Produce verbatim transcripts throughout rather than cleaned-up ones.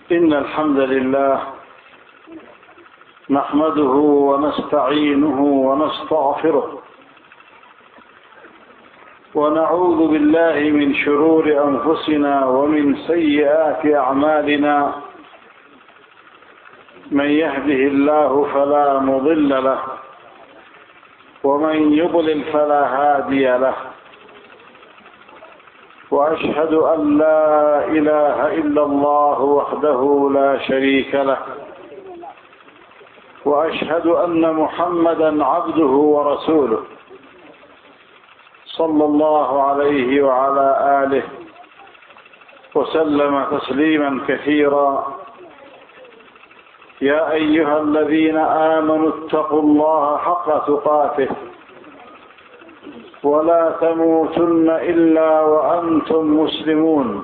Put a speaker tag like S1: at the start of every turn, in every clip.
S1: إن الحمد لله نحمده ونستعينه ونستغفره ونعوذ بالله من شرور أنفسنا ومن سيئات أعمالنا. من يهده الله فلا مضل له ومن يضلل فلا هادي له، وأشهد أن لا إله إلا الله وحده لا شريك له، وأشهد أن محمدا عبده ورسوله صلى الله عليه وعلى آله وسلم تسليما كثيرا. يا أيها الذين آمنوا اتقوا الله حق تقاته ولا تموتن إلا وأنتم مسلمون.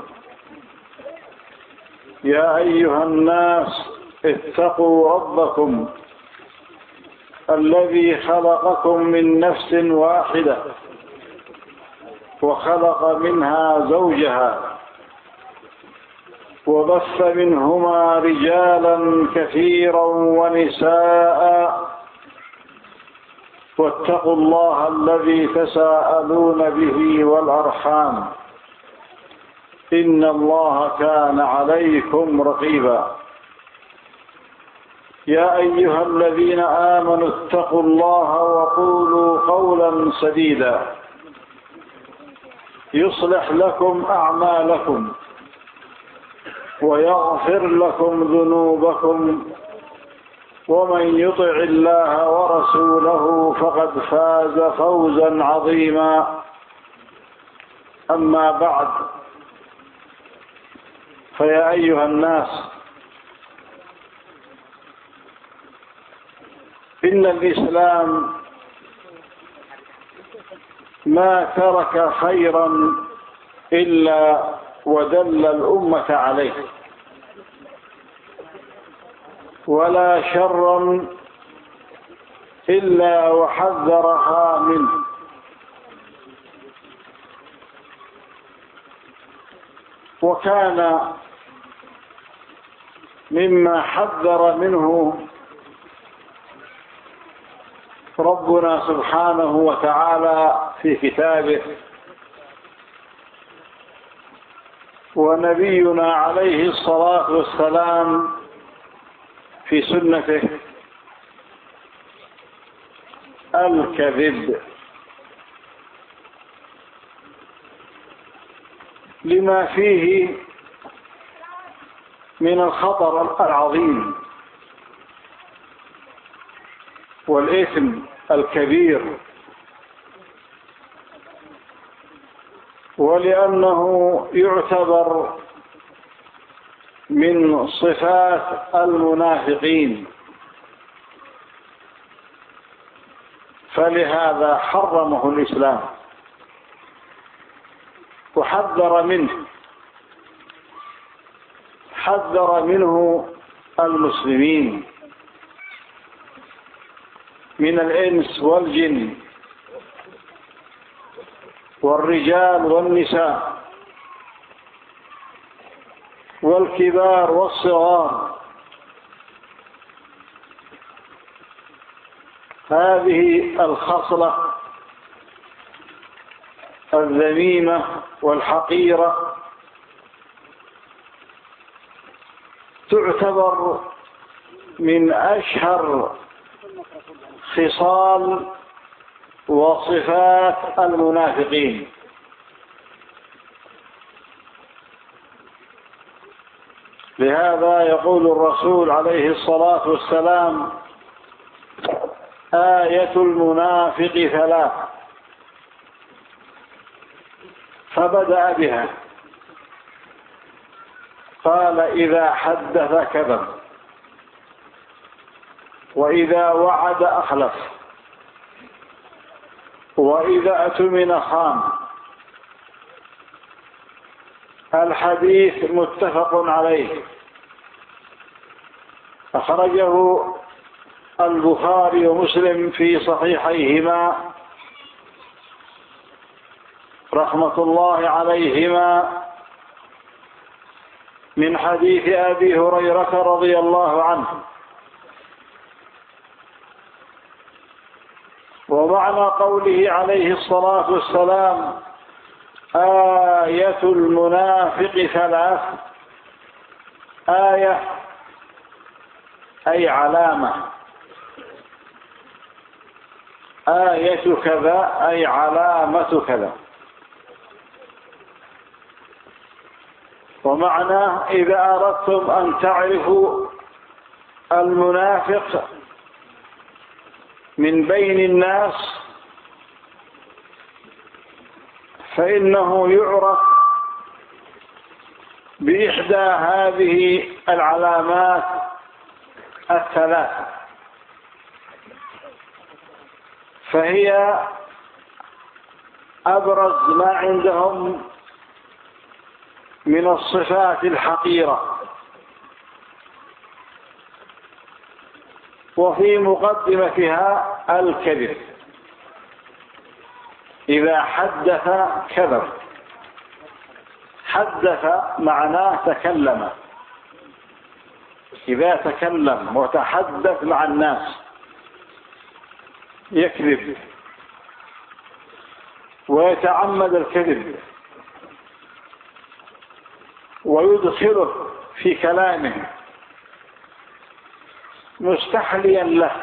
S1: يا أيها الناس اتقوا ربكم الذي خلقكم من نفس واحدة وخلق منها زوجها وبث منهما رجالا كثيرا ونساء، واتقوا الله الذي تساءلون به والأرحام إن الله كان عليكم رقيبا. يا أيها الذين آمنوا اتقوا الله وقولوا قولا سديدا يصلح لكم أعمالكم ويغفر لكم ذنوبكم، ومن يطع الله ورسوله فقد فاز فوزا عظيما. أما بعد، فيا أيها الناس، إن الإسلام ما ترك خيرا إلا ودل الأمة عليه، ولا شرا إلا وحذرها منه. وكان مما حذر منه ربنا سبحانه وتعالى في كتابه، ونبينا عليه الصلاة والسلام في سنته، الكذب، لما فيه من الخطر العظيم والإثم الكبير، ولأنه يعتبر من صفات المنافقين، فلهذا حرمه الإسلام وحذر منه، حذر منه المسلمين من الإنس والجن والرجال والنساء والكبار والصغار. هذه الخصلة الذميمة والحقيرة تعتبر من أشهر خصال وصفات المنافقين. لهذا يقول الرسول عليه الصلاة والسلام: آية المنافق ثلاث، فبدأ بها، قال: إذا حدث كذب، وإذا وعد أخلف، وإذا اؤتمن خان. الحديث متفق عليه، أخرجه البخاري ومسلم في صحيحيهما رحمة الله عليهما من حديث أبي هريرة رضي الله عنه. ومعنى قوله عليه الصلاة والسلام آية المنافق ثلاث: آية أي علامة، آية كذا أي علامة كذا. ومعنى إذا أردتم أن تعرفوا المنافق من بين الناس فإنه يعرف بإحدى هذه العلامات الثلاث، فهي أبرز ما عندهم من الصفات الحقيرة. وفي مقدمتها الكذب، إذا حدث كذب. حدث معناه تكلم، إذا تكلم وتحدث مع الناس يكذب ويتعمد الكذب ويدخله في كلامه مستحليا له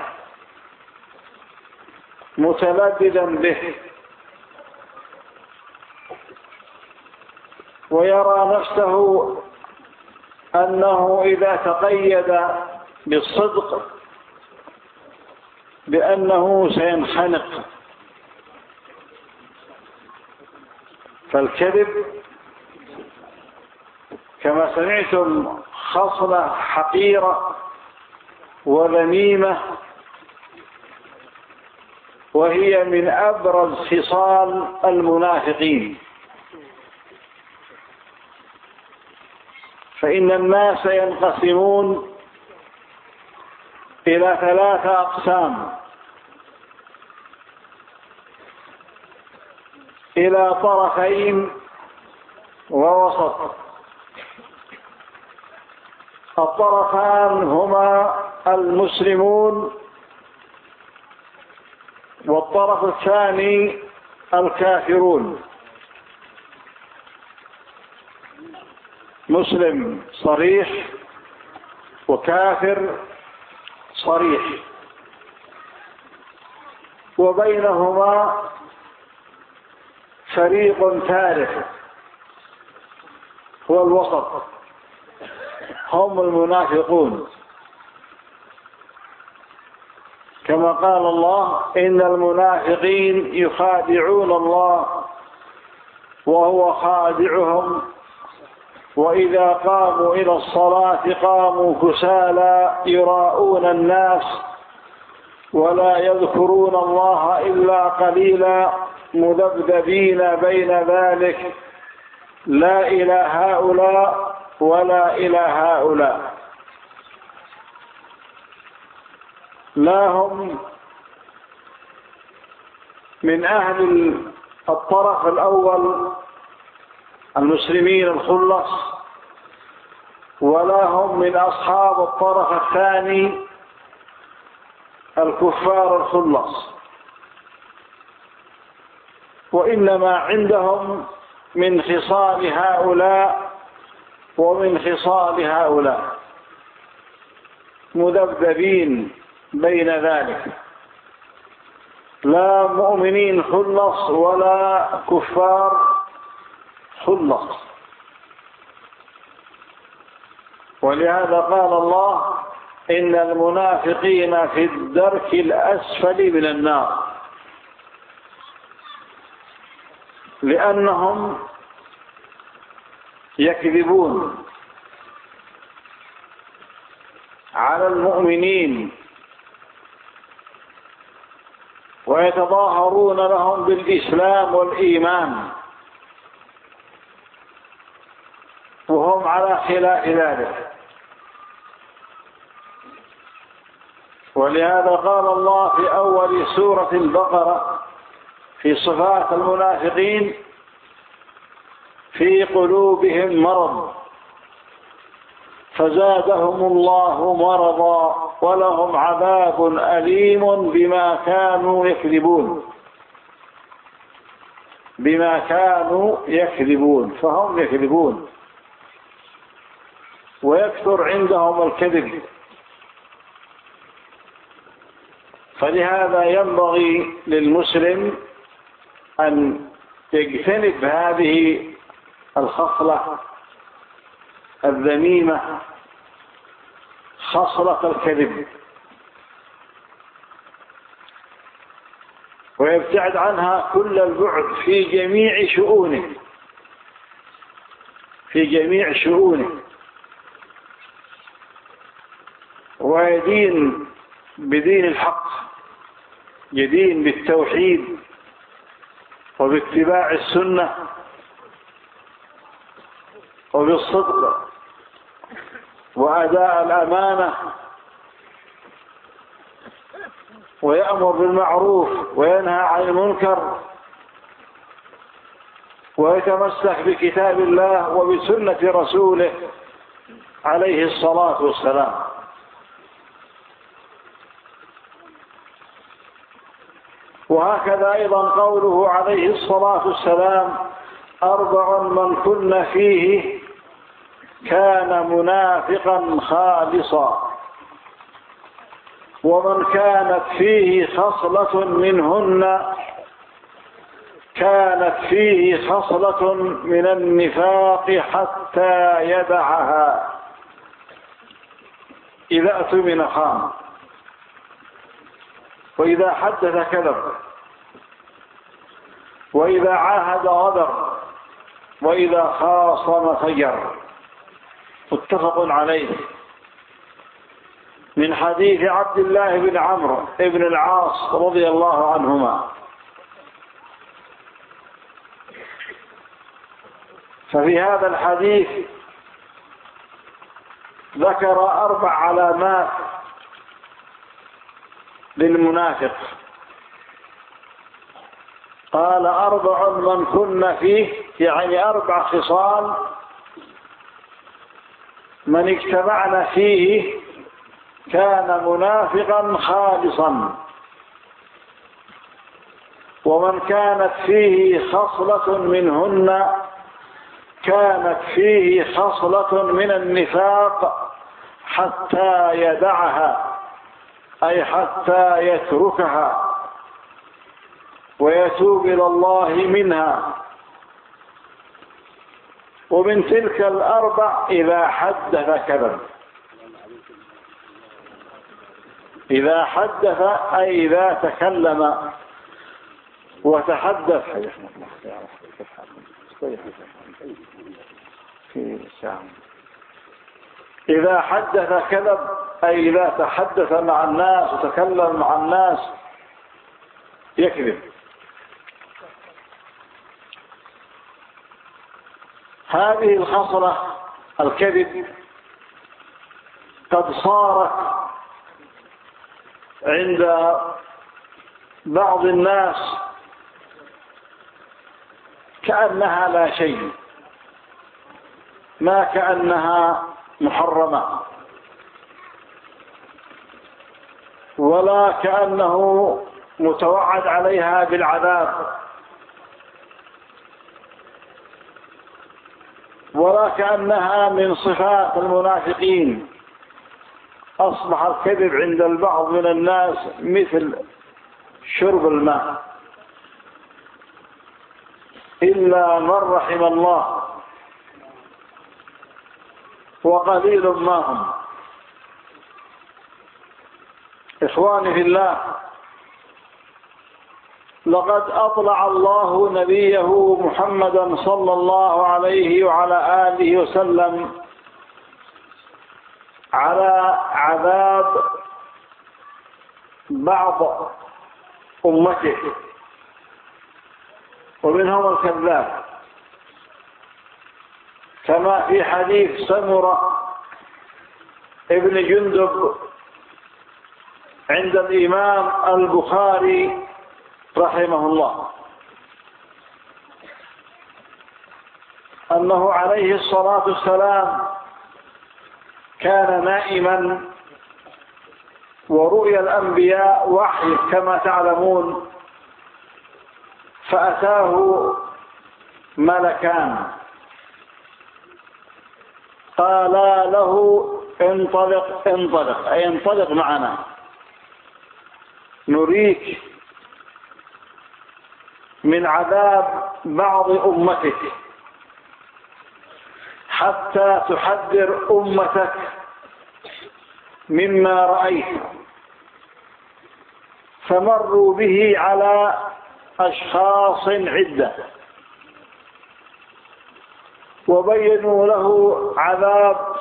S1: متلذذا به، ويرى نفسه أنه إذا تقيد بالصدق بأنه سينخنق. فالكذب كما سمعتم خصلة حقيرة وذميمة، وهي من أبرز خصال المنافقين. فإن الناس ينقسمون إلى ثلاثة أقسام: إلى طرفين ووسط. الطرفان هما المسلمون، والطرف الثاني الكافرون. مسلم صريح وكافر صريح، وبينهما فريق ثالث هو الوسط، هم المنافقون. كما قال الله: إن المنافقين يخادعون الله وهو خادعهم وإذا قاموا إلى الصلاة قاموا كسالى يراءون الناس ولا يذكرون الله إلا قليلا مذبذبين بين ذلك لا إلى هؤلاء ولا إلى هؤلاء. لا هم من أهل الطرف الأول المسلمين الخلص، ولا هم من أصحاب الطرف الثاني الكفار الخلص، وإنما عندهم من خصال هؤلاء ومن خصال هؤلاء مذبذبين بين ذلك، لا مؤمنين خلص ولا كفار خلص. ولهذا قال الله: إن المنافقين في الدرك الأسفل من النار، لأنهم يكذبون على المؤمنين ويتظاهرون لهم بالإسلام والإيمان وهم على خلاف ذلك. ولهذا قال الله في أول سورة البقرة في صفات المنافقين: في قلوبهم مرض فزادهم الله مرضا ولهم عذاب أليم بما كانوا يكذبون بما كانوا يكذبون فهم يكذبون ويكثر عندهم الكذب. فلهذا ينبغي للمسلم أن يجتنب هذه الخصلة الذميمة، خصلة الكذب، ويبتعد عنها كل البعد في جميع شؤونه في جميع شؤونه ويدين بدين الحق، يدين بالتوحيد وباتباع السنة وبالصدق وأداء الأمانة، ويأمر بالمعروف وينهى عن المنكر، ويتمسك بكتاب الله وبسنة رسوله عليه الصلاة والسلام. وهكذا أيضا قوله عليه الصلاة والسلام: أربع من كن فيه كان منافقا خالصا، ومن كانت فيه خصلة منهن كانت فيه خصلة من النفاق حتى يدعها: إذا اؤتمن خان، وإذا حدث كذب، وإذا عاهد غدر، وإذا خاصم فجر. متفق عليه، من حديث عبد الله بن عمرو بن العاص رضي الله عنهما. ففي هذا الحديث ذكر أربع علامات للمنافق. قال: أربع من كن فيه، يعني أربع خصال من اجتمعنا فيه كان منافقا خالصا، ومن كانت فيه خصلة منهن كانت فيه خصلة من النفاق حتى يدعها، أي حتى يتركها ويتوب إلى الله منها. ومن تلك الأربع: إذا حدث كذب. إذا حدث أي إذا تكلم وتحدث. إذا حدث كذب، أي إذا تحدث مع الناس وتكلم مع الناس يكذب. هذه الخصلة الكذب قد صارت عند بعض الناس كأنها لا شيء، ما كأنها محرمة، ولا كأنه متوعد عليها بالعذاب، ولا كأنها من صفات المنافقين. أصبح الكذب عند البعض من الناس مثل شرب الماء، إلا من رحم الله، وقليل ما هم. إخواني في الله، لقد أطلع الله نبيه محمدا صلى الله عليه وعلى آله وسلم على عذاب بعض أمته، ومنهم الكذاب، كما في حديث سمرة ابن جندب عند الإمام البخاري رحمه الله، أنه عليه الصلاة والسلام كان نائما، ورؤيا الأنبياء وحي كما تعلمون، فأتاه ملكان قالا له انطلق انطلق أي انطلق معنا نريك من عذاب بعض أمتك حتى تحذر أمتك مما رأيت. فمروا به على أشخاص عدة وبينوا له عذاب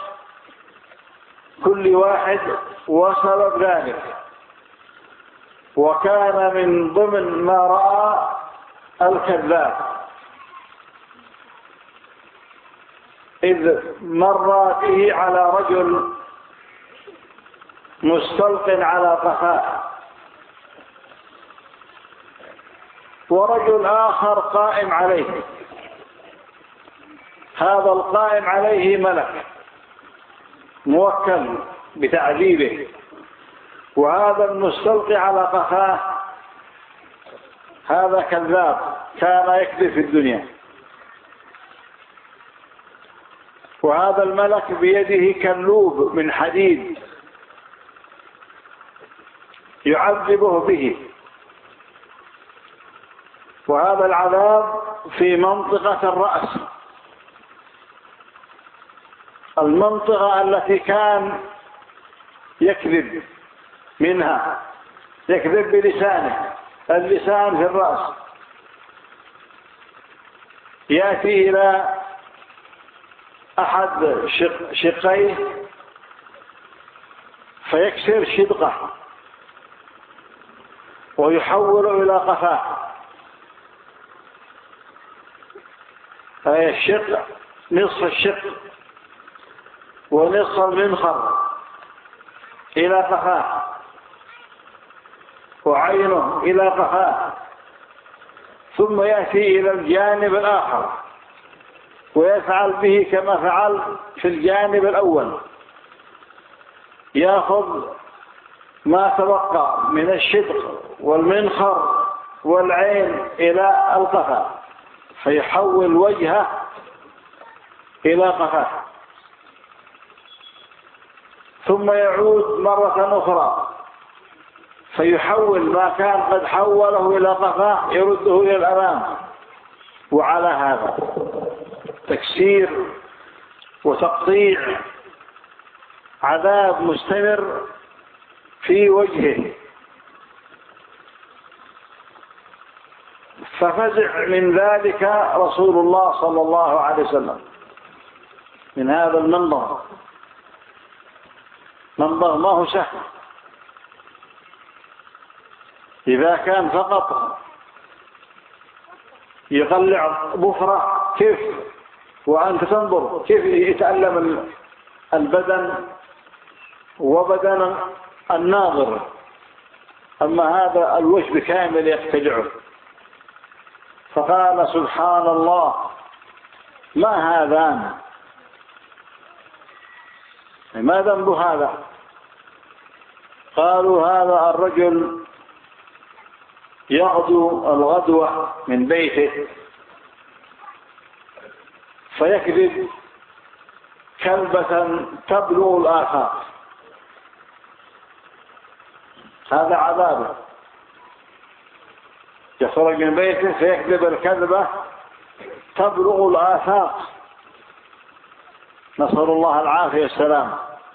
S1: كل واحد وسبب ذلك، وكان من ضمن ما رأى الكذاب، إذ مر به على رجل مستلق على قفاه، ورجل آخر قائم عليه. هذا القائم عليه ملك موكل بتعذيبه، وهذا المستلقي على قفاه هذا كذاب كان يكذب في الدنيا. وهذا الملك بيده كلوب من حديد يعذبه به، وهذا العذاب في منطقة الرأس، المنطقة التي كان يكذب منها، يكذب بلسانه، اللسان في الرأس. يأتي إلى أحد شق شقيه فيكسر شدقه ويحول إلى قفاه، أي الشق نصف الشق ونصف المنخر إلى قفاه، وعينه إلى قفاه، ثم يأتي إلى الجانب الآخر ويفعل به كما فعل في الجانب الأول، يأخذ ما تبقى من الشدق والمنخر والعين إلى القفا، فيحول وجهه إلى قفاه، ثم يعود مرة أخرى فيحول ما كان قد حوله إلى قفاه يرده إلى الأمام. وعلى هذا تكسير وتقطيع، عذاب مستمر في وجهه. ففزع من ذلك رسول الله صلى الله عليه وسلم من هذا المنظر. منظر ما هو سهل، إذا كان فقط يقلع بفرة كيف، وأنت تنظر كيف يتألم البدن وبدن الناظر، أما هذا الوجه بكامل يختلعه. فقال سبحان الله ما هذان، ما ذنب هذا؟ قالوا هذا الرجل يغدو الغدوة من بيته فيكذب كلبة تبلغ الآفاق، هذا عذابه. يخرج من بيته فيكذب الكذبة تبلغ الآفاق، نسأل الله العافية والسلام،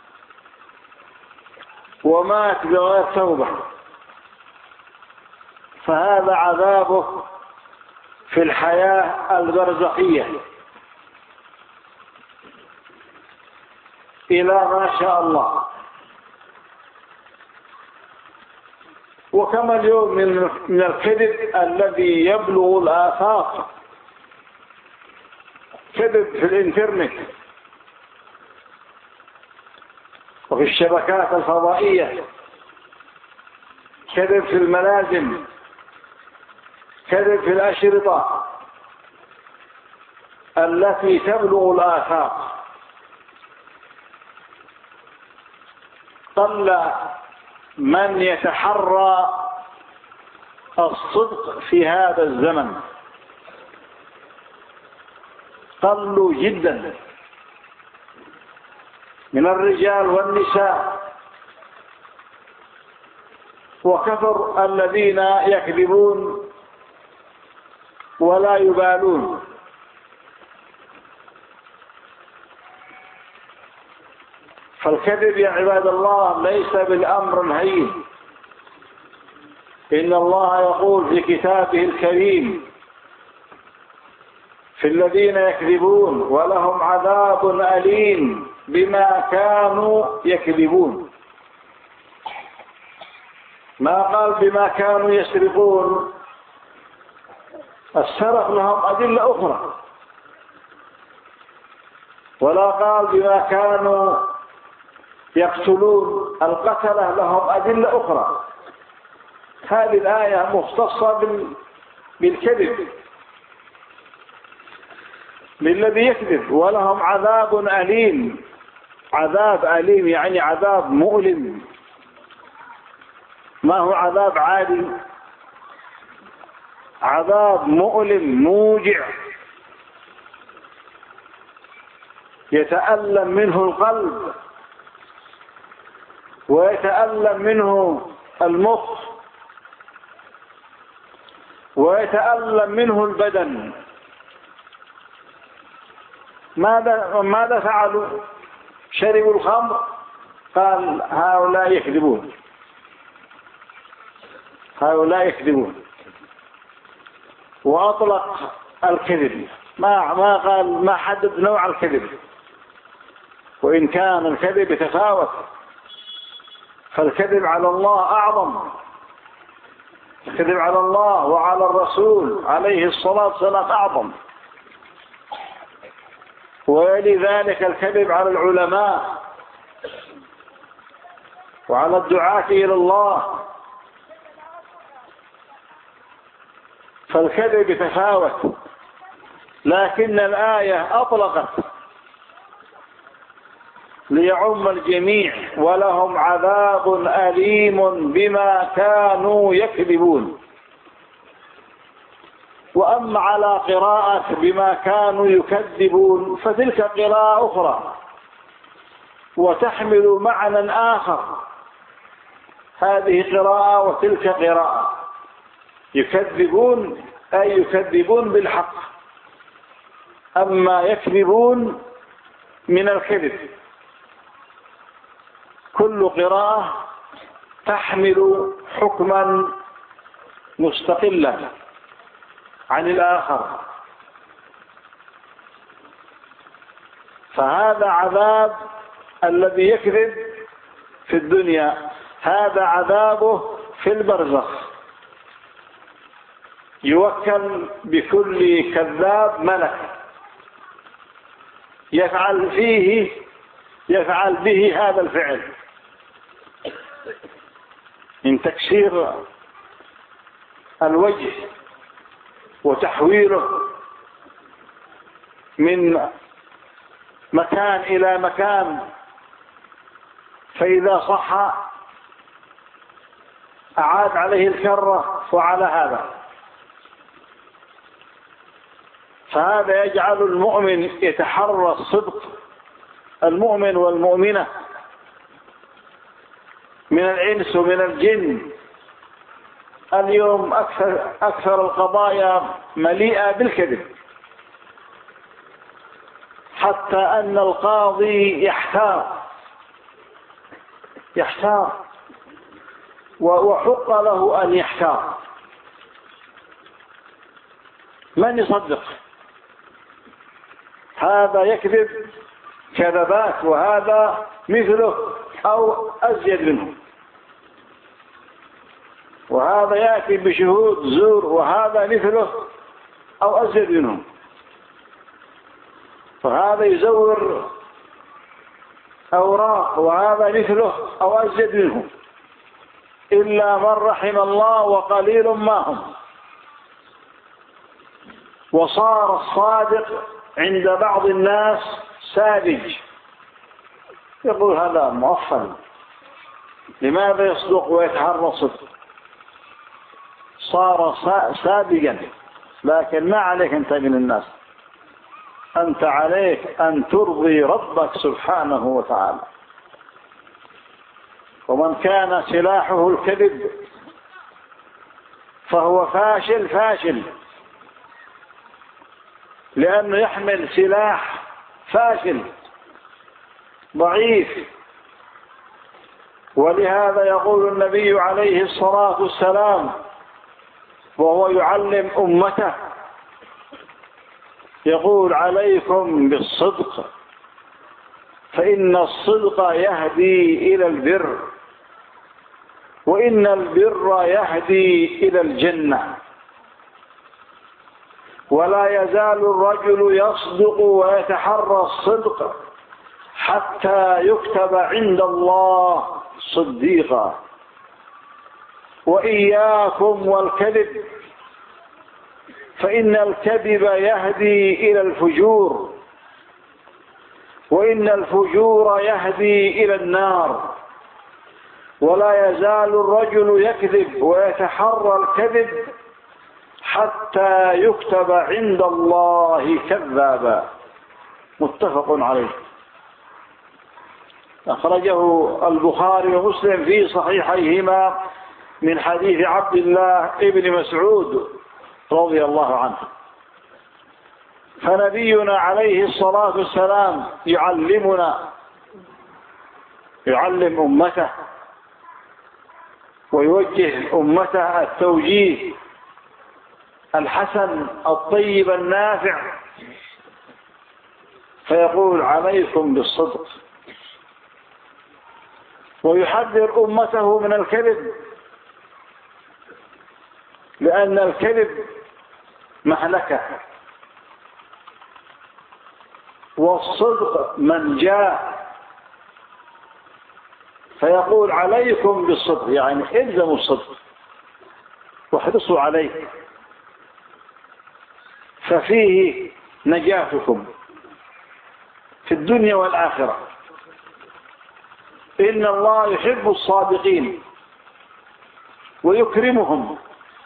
S1: ومات بغير توبة، فهذا عذابه في الحياة البرزخية إلى ما شاء الله. وكما اليوم من الكذب الذي يبلغ الآفاق، كذب في الإنترنت وفي الشبكات الفضائية، كذب في الملازم، كذب في الأشرطة التي تبلغ الآفاق. قل من يتحرى الصدق في هذا الزمن، قلوا جدا من الرجال والنساء، وكثر الذين يكذبون ولا يبالون. فالكذب يا عباد الله ليس بالأمر الهين. إن الله يقول في كتابه الكريم في الذين يكذبون ولهم عذاب أليم بما كانوا يكذبون، ما قال بما كانوا يسرقون. السرق لهم أدلة أخرى، ولا قال بما كانوا يقتلون، القتلة لهم أدلة أخرى. هذه الآية مختصة بالكذب للذي يكذب. ولهم عذاب أليم، عذاب أليم يعني عذاب مؤلم، ما هو عذاب عادي، عذاب مؤلم موجع يتألم منه القلب ويتألم منه المخ ويتألم منه البدن. ماذا ماذا فعلوا؟ شربوا الخمر، قال هؤلاء يكذبون، هؤلاء يكذبون، وأطلق الكذب، ما ما قال، ما حدد نوع الكذب، وإن كان الكذب يتفاوت، فالكذب على الله أعظم، الكذب على الله وعلى الرسول عليه الصلاة والسلام أعظم، ويلي ذلك الكذب على العلماء وعلى الدعاة إلى الله. فالكذب يتفاوت، لكن الآية أطلقت ليعم الجميع، ولهم عذاب أليم بما كانوا يكذبون. وأما على قراءة بما كانوا يكذبون فتلك قراءة أخرى وتحمل معنى آخر، هذه قراءة وتلك قراءة. يكذبون أي يكذبون بالحق، أما يكذبون من الكذب. كل قراءة تحمل حكما مستقلا عن الآخر. فهذا عذاب الذي يكذب في الدنيا، هذا عذابه في البرزخ. يوكل بكل كذاب ملك يفعل فيه يفعل به هذا الفعل من تكسير الوجه وتحويله من مكان إلى مكان، فإذا صح أعاد عليه الكرة وعلى هذا. فهذا يجعل المؤمن يتحرى الصدق، المؤمن والمؤمنة من الإنس ومن الجن. اليوم أكثر, أكثر القضايا مليئة بالكذب، حتى أن القاضي يحتار يحتار وحق له أن يحتار، من يصدق؟ هذا يكذب كذبات وهذا مثله أو أزيد منه، وهذا يأتي بشهود زور وهذا مثله أو أزيد منه، وهذا يزور أوراق وهذا مثله أو أزيد منه، إلا من رحم الله وقليل ما هم. وصار الصادق عند بعض الناس ساذج، يقول هذا مؤفل، لماذا يصدق ويتحرى الصدق؟ صار سابقا، لكن ما عليك أن تجن الناس، أنت عليك أن ترضي ربك سبحانه وتعالى. ومن كان سلاحه الكذب فهو فاشل فاشل، لأنه يحمل سلاح فاشل ضعيف. ولهذا يقول النبي عليه الصلاة والسلام وهو يعلم أمته، يقول: عليكم بالصدق فإن الصدق يهدي إلى البر، وإن البر يهدي إلى الجنة. ولا يزال الرجل يصدق ويتحرى الصدق حتى يكتب عند الله صديقا. وإياكم والكذب فإن الكذب يهدي إلى الفجور، وإن الفجور يهدي إلى النار. ولا يزال الرجل يكذب ويتحرى الكذب حتى يكتب عند الله كذابا. متفق عليه. أخرجه البخاري ومسلم في صحيحيهما من حديث عبد الله ابن مسعود رضي الله عنه. فنبينا عليه الصلاة والسلام يعلمنا، يعلم أمته ويوجه أمته التوجيه الحسن الطيب النافع، فيقول: عليكم بالصدق. ويحذر أمته من الكذب، لأن الكذب مهلكة، والصدق منجاة. فيقول: عليكم بالصدق، يعني الزموا الصدق واحرصوا عليه، ففيه نجاتكم في الدنيا والآخرة. إن الله يحب الصادقين ويكرمهم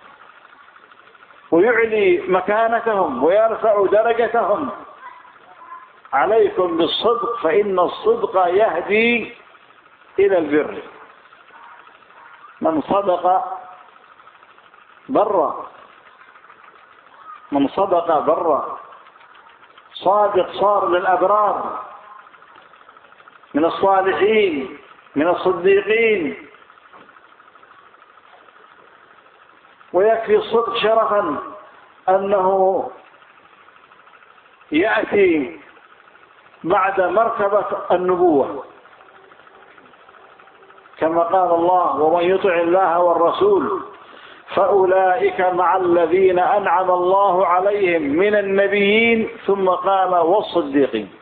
S1: ويعلي مكانتهم ويرفع درجتهم. عليكم بالصدق فإن الصدق يهدي إلى البر. من صدق بر، من صدق بر، صادق صار للأبرار، من الصالحين، من الصديقين. ويكفي الصدق شرفا أنه يأتي بعد مرتبة النبوة، كما قال الله: ومن يطع الله والرسول فأولئك مع الذين أنعم الله عليهم من النبيين، ثم قال: والصديقين.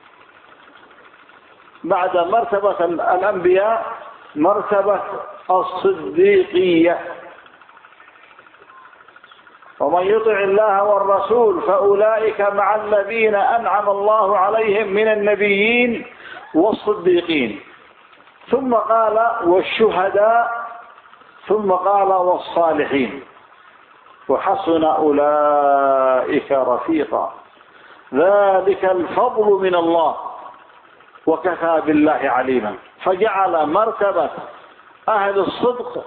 S1: بعد مرتبة الأنبياء مرتبة الصديقية. ومن يطع الله والرسول فأولئك مع الذين أنعم الله عليهم من النبيين والصديقين، ثم قال: والشهداء، ثم قال: والصالحين، وحسن أولئك رفيقا. ذلك الفضل من الله وكفى بالله عليما. فجعل مرتبة أهل الصدق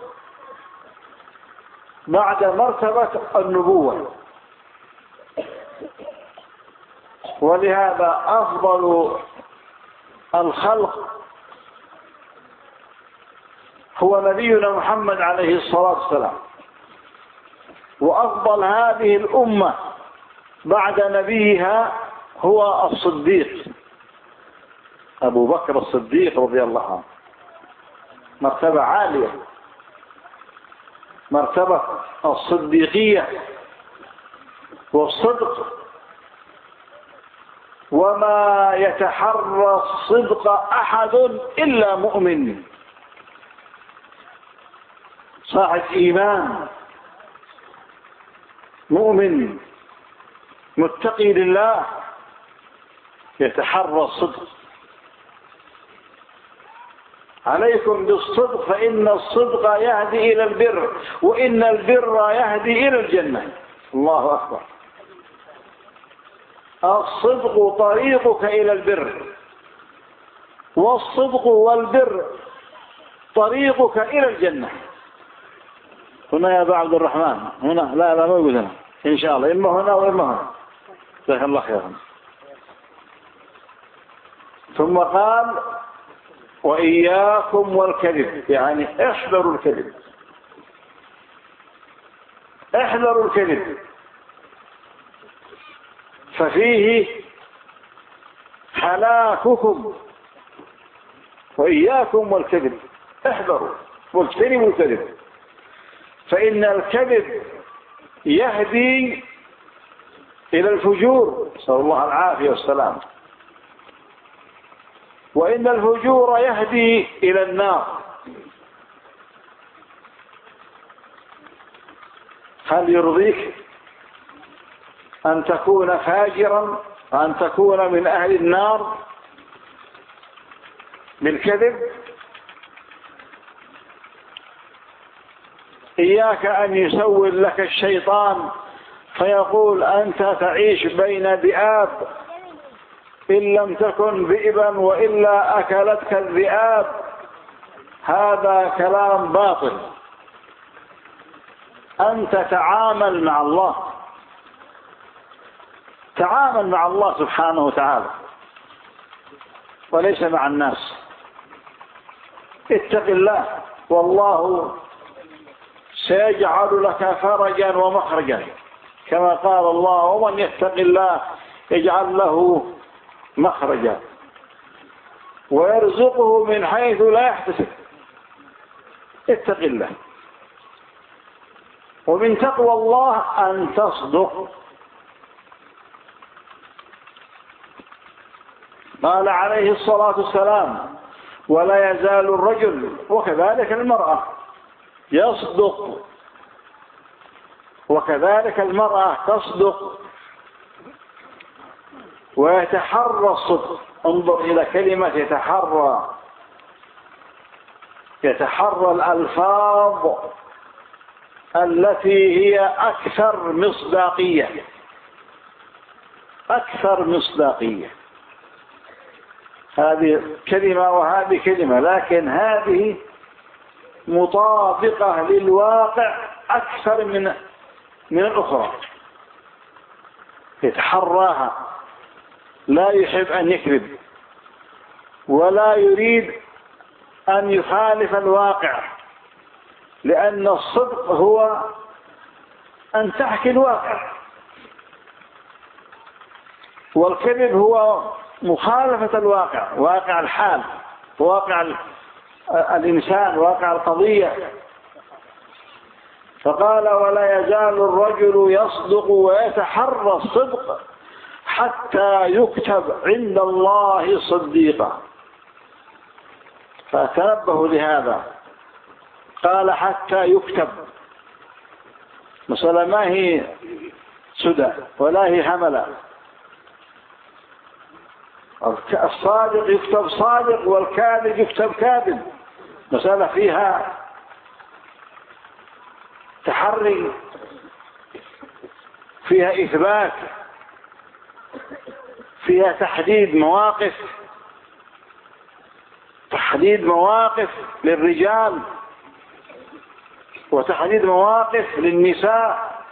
S1: بعد مرتبة النبوة. ولهذا أفضل الخلق هو نبينا محمد عليه الصلاة والسلام، وأفضل هذه الأمة بعد نبيها هو الصديق أبو بكر الصديق رضي الله عنه. مرتبة عالية، مرتبة الصديقية والصدق. وما يتحرى الصدق أحد إلا مؤمن صاحب إيمان، مؤمن متقي لله، يتحرى الصدق. عليكم بالصدق فإن الصدق يهدي إلى البر وإن البر يهدي إلى الجنة. الله أكبر. الصدق طريقك إلى البر، والصدق والبر طريقك إلى الجنة. هنا يا أبا عبد الرحمن، هنا لا لا ما يقول هنا إن شاء الله، إما هنا وإما هنا. جزاك الله خيرا. ثم قال وإياكم والكذب، يعني احذروا الكذب، احذروا الكذب، ففيه هلاككم. وإياكم والكذب، احذروا واجتنبوا الكذب، فإن الكذب يهدي إلى الفجور، نسأل الله العافية والسلام، وإن الفجور يهدي إلى النار. هل يرضيك أن تكون فاجرا وأن تكون من أهل النار بالكذب؟ إياك أن يسول لك الشيطان فيقول أنت تعيش بين ذئاب، إن لم تكن ذئبا وإلا أكلتك الذئاب. هذا كلام باطل. أنت تعامل مع الله، تعامل مع الله سبحانه وتعالى وليس مع الناس. اتق الله والله سيجعل لك فرجا ومخرجا، كما قال الله ومن يتق الله يجعل له مخرجا ويرزقه من حيث لا يحتسب. اتق الله. ومن تقوى الله أن تصدق. قال عليه الصلاة والسلام ولا يزال الرجل وكذلك المرأة يصدق، وكذلك المرأة تصدق ويتحرى الصدق. انظر إلى كلمة يتحرى، يتحرى الألفاظ التي هي أكثر مصداقية، أكثر مصداقية. هذه كلمة وهذه كلمة، لكن هذه مطابقة للواقع أكثر من من الأخرى. يتحراها، لا يحب أن يكذب ولا يريد أن يخالف الواقع، لأن الصدق هو أن تحكي الواقع، والكذب هو مخالفة الواقع، واقع الحال، واقع الإنسان، واقع القضية. فقال ولا يزال الرجل يصدق ويتحرى الصدق حتى يكتب عند الله صديقا. فتنبهوا لهذا. قال حتى يكتب، مسألة ما هي سدى ولا هي هملة. الصادق يكتب صادق والكاذب يكتب كاذب. مسألة فيها تحري، فيها إثبات، فيها تحديد مواقف، تحديد مواقف للرجال وتحديد مواقف للنساء.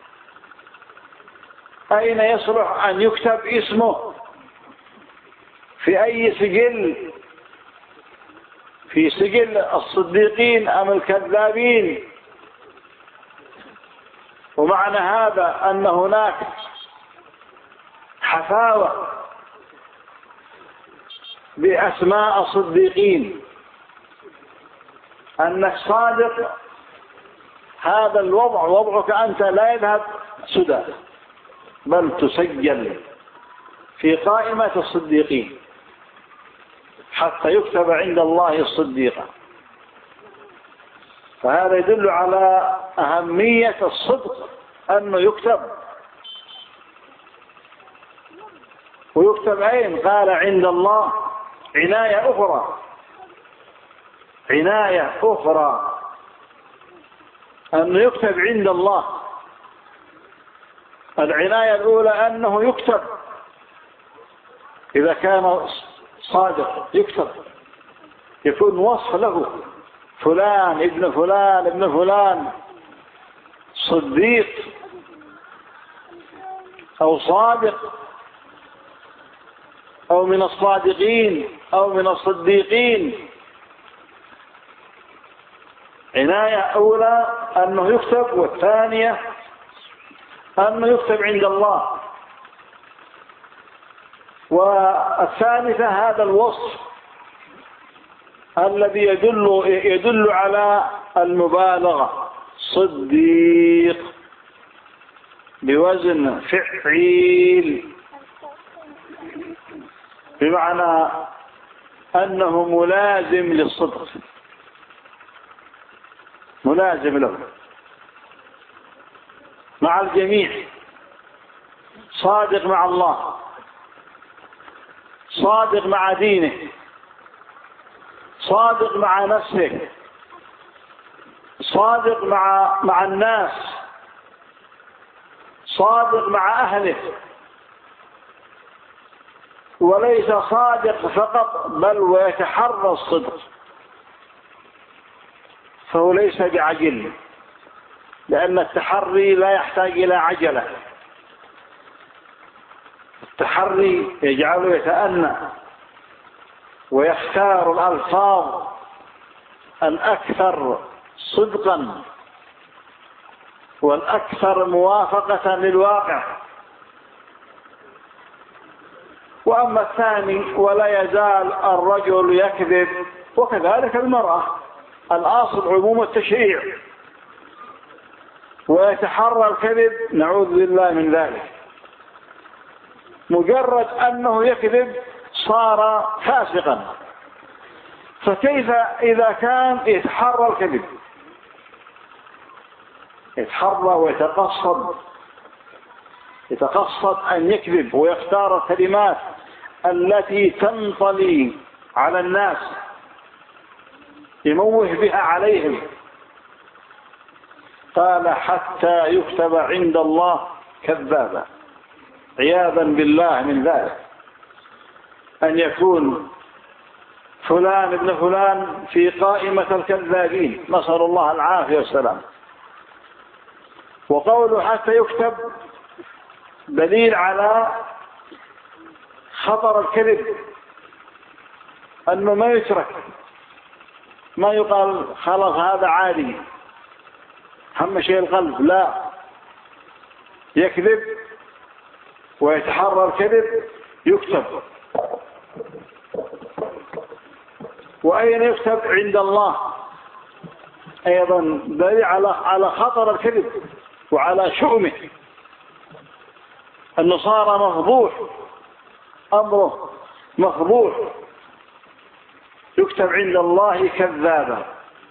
S1: أين يصلح أن يكتب اسمه؟ في أي سجل؟ في سجل الصديقين أم الكذابين؟ ومعنى هذا أن هناك حفاوة بأسماء الصديقين، أنك صادق. هذا الوضع وضعك أنت لا يذهب سدى، بل تسجل في قائمة الصديقين حتى يكتب عند الله الصديقة. فهذا يدل على أهمية الصدق، أنه يكتب. ويكتب أين؟ قال عند الله، عناية أخرى. عناية أخرى أنه يكتب عند الله. العناية الأولى أنه يكتب، إذا كان صادق يكتب، يكون وصف له فلان ابن فلان ابن فلان صديق أو صادق أو من الصادقين أو من الصديقين. عناية أولى أنه يكتب، والثانية أنه يكتب عند الله، والثالثة هذا الوصف الذي يدل يدل على المبالغة، صديق بوزن فعيل، بمعنى أنه ملازم للصدق، ملازم له مع الجميع، صادق مع الله، صادق مع دينه، صادق مع نفسه، صادق مع مع الناس، صادق مع أهله، وليس صادق فقط بل ويتحرى الصدق، فهو ليس بعجل، لأن التحري لا يحتاج إلى عجلة. التحري يجعله يتأنى ويختار الألفاظ الأكثر صدقا والأكثر موافقة للواقع. وأما الثاني ولا يزال الرجل يكذب، وكذلك المرأة، الأصل عموم التشريع، ويتحرى الكذب، نعوذ بالله من ذلك. مجرد أنه يكذب صار فاسقا، فكيف إذا كان يتحرى الكذب، يتحرى ويتقصد يتقصد أن يكذب ويختار الكلمات التي تنطلي على الناس يموه بها عليهم. قال حتى يكتب عند الله كذابا، عياذا بالله من ذلك، أن يكون فلان ابن فلان في قائمة الكذابين، نسأل الله العافية والسلام. وقوله حتى يكتب دليل على خطر الكذب، أنه ما يترك، ما يقال خلاص هذا عادي هم شيء القلب، لا، يكذب ويتحرى الكذب يكتب. وأين يكتب؟ عند الله، أيضا دليل على على خطر الكذب وعلى شؤمه، أنه صار مفضوح، أمره مفضوح، يكتب عند الله كذابا.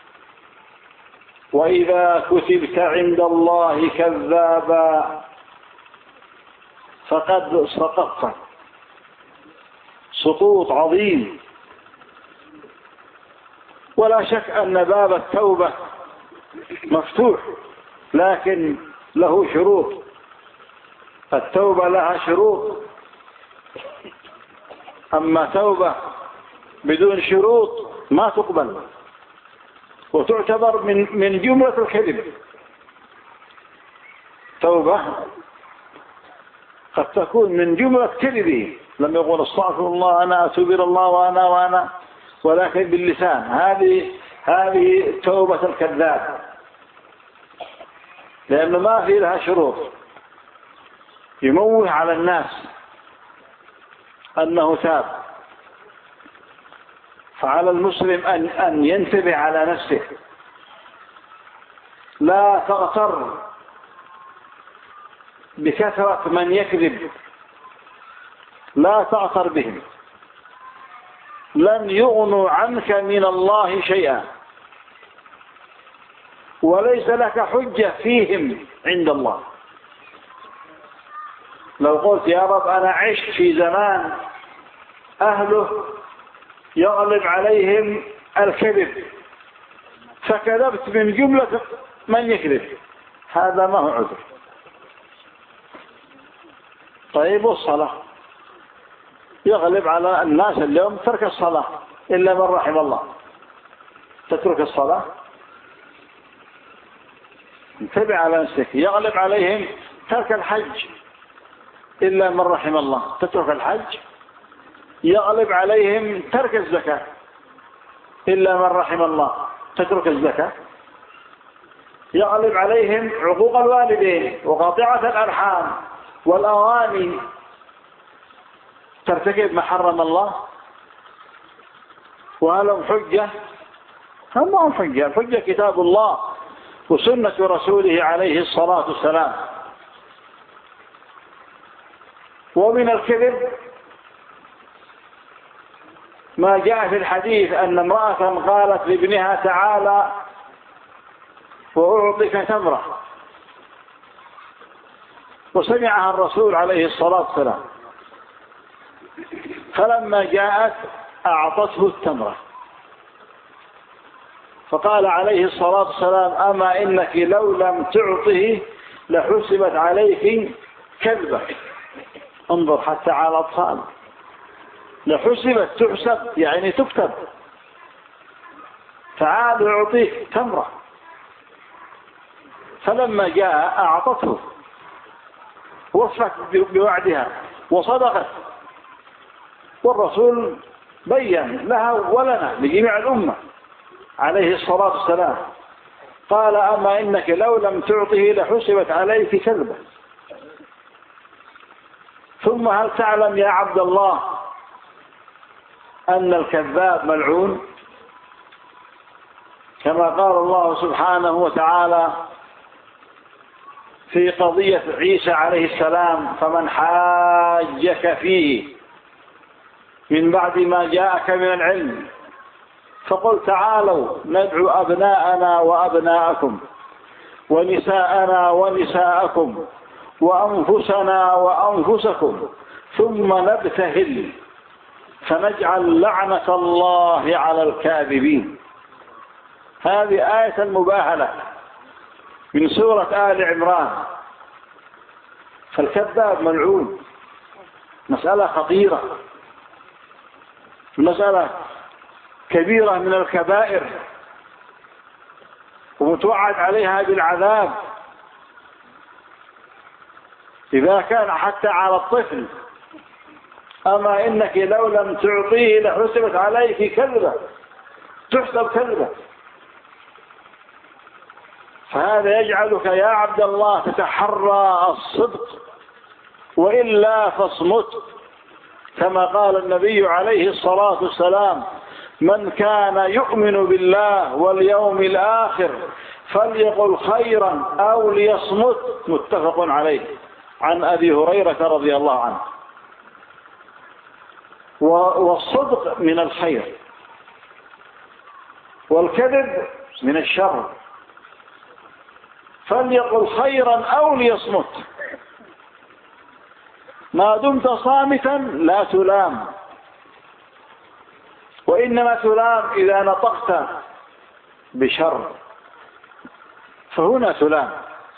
S1: وإذا كتبت عند الله كذابا فقد سقطت سقوط عظيم. ولا شك أن باب التوبة مفتوح، لكن له شروط. التوبة لها شروط، أما توبة بدون شروط ما تقبل، وتعتبر من من جملة الكذب. توبة قد تكون من جملة كذبه، لم يقول استغفر الله أنا أتوب إلى الله وأنا وأنا، ولكن باللسان. هذه هذه توبة الكذاب، لأنه ما في لها شروط، يموه على الناس أنه تاب. فعلى المسلم أن أن ينتبه على نفسه، لا تغتر بكثرة من يكذب، لا تغتر بهم، لن يغنوا عنك من الله شيئا، وليس لك حجة فيهم عند الله. لو قلت يا رب أنا عشت في زمان أهله يغلب عليهم الكذب فكذبت من جملة من يكذب، هذا ما هو عذر. طيب والصلاة يغلب على الناس اليوم ترك الصلاة إلا من رحم الله. تترك الصلاة، انتبه على نفسك. يغلب عليهم ترك الحج إلا من رحم الله. تترك الحج. يغلب عليهم ترك الزكاة إلا من رحم الله. تترك الزكاة. يغلب عليهم عقوق الوالدين وقاطعة الأرحام والأواني، ترتكب ما حرم الله. وهل هم حجة؟ هم هم حجة. الحجة كتاب الله وسنة رسوله عليه الصلاة والسلام. ومن الكذب ما جاء في الحديث أن امرأة قالت لابنها تعالى وأعطيك تمرة، وسمعها الرسول عليه الصلاة والسلام، فلما جاءت أعطته التمرة، فقال عليه الصلاة والسلام أما إنك لو لم تعطه لحسبت عليك كذبة. انظر حتى على الأطفال، لحسبت تحسب يعني تكتب. تعال أعطيك تمرة، فلما جاء أعطته، وفت بوعدها وصدقت. والرسول بين لها ولنا لجميع الأمة عليه الصلاة والسلام، قال أما إنك لو لم تعطه لحسبت عليك كذبة. ثم هل تعلم يا عبد الله أن الكذاب ملعون؟ كما قال الله سبحانه وتعالى في قضية عيسى عليه السلام فمن حاجك فيه من بعد ما جاءك من العلم فقل تعالوا ندعو أبناءنا وأبناءكم ونساءنا ونساءكم وأنفسنا وأنفسكم ثم نبتهل فنجعل لعنة الله على الكاذبين. هذه آية المباهلة من سورة آل عمران. فالكذاب ملعون، مسألة خطيرة، مسألة كبيرة من الكبائر ومتوعد عليها بالعذاب إذا كان حتى على الطفل. أما إنك لو لم تعطيه لحسبت عليك كذبة، تحسب كذبة. فهذا يجعلك يا عبد الله تتحرى الصدق، وإلا فاصمت. كما قال النبي عليه الصلاة والسلام من كان يؤمن بالله واليوم الآخر فليقل خيرا أو ليصمت. متفق عليه عن أبي هريرة رضي الله عنه. والصدق من الخير والكذب من الشر. فليقل خيرا أو ليصمت. ما دمت صامتا لا تلام، وإنما تلام إذا نطقت بشر، فهنا تلام.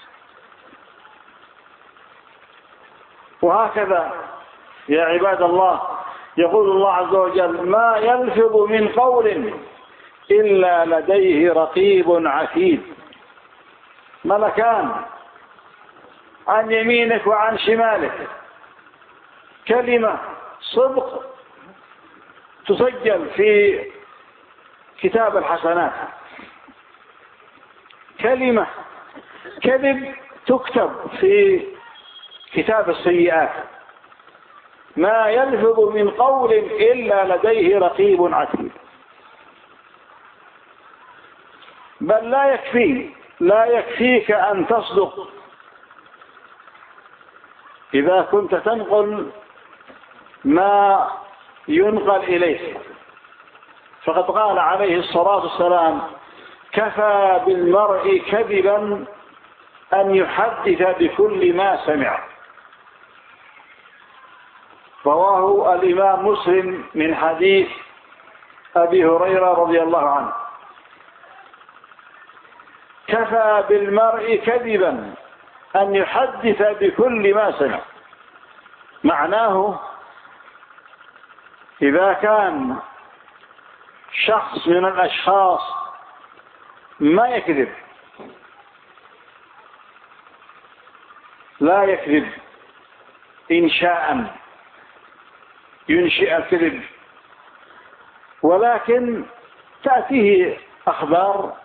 S1: وهكذا يا عباد الله يقول الله عز وجل ما يلفظ من قول إلا لديه رقيب عتيد. ملكان عن يمينك وعن شمالك، كلمة صدق تسجل في كتاب الحسنات، كلمة كذب تكتب في كتاب السيئات. ما يلفظ من قول إلا لديه رقيب عتيد. بل لا يكفي لا يكفيك أن تصدق إذا كنت تنقل ما ينقل إليك. فقد قال عليه الصلاة والسلام كفى بالمرء كذبا أن يحدث بكل ما سمع. رواه الإمام مسلم من حديث أبي هريرة رضي الله عنه. كفى بالمرء كذبا أن يحدث بكل ما سمع. معناه إذا كان شخص من الأشخاص ما يكذب، لا يكذب إنشاء ينشئ الكذب، ولكن تأتيه أخبار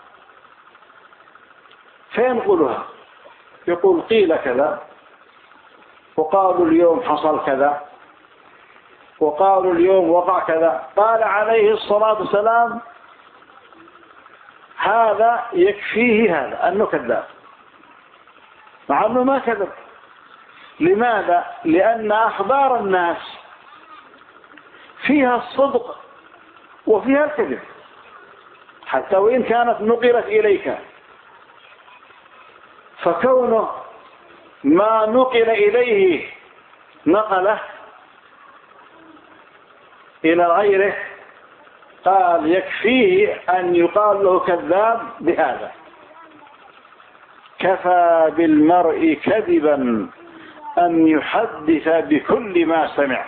S1: فينقلها، يقول قيل كذا، وقالوا اليوم حصل كذا، وقالوا اليوم وقع كذا، قال عليه الصلاة والسلام هذا يكفيه هذا أنه كذاب، مع أنه ما كذب. لماذا؟ لأن أخبار الناس فيها الصدق وفيها الكذب، حتى وإن كانت نقلت إليك، فكونه ما نقل إليه نقله إلى غيره، قال يكفيه أن يقال له كذاب بهذا. كفى بالمرء كذبا أن يحدث بكل ما سمع.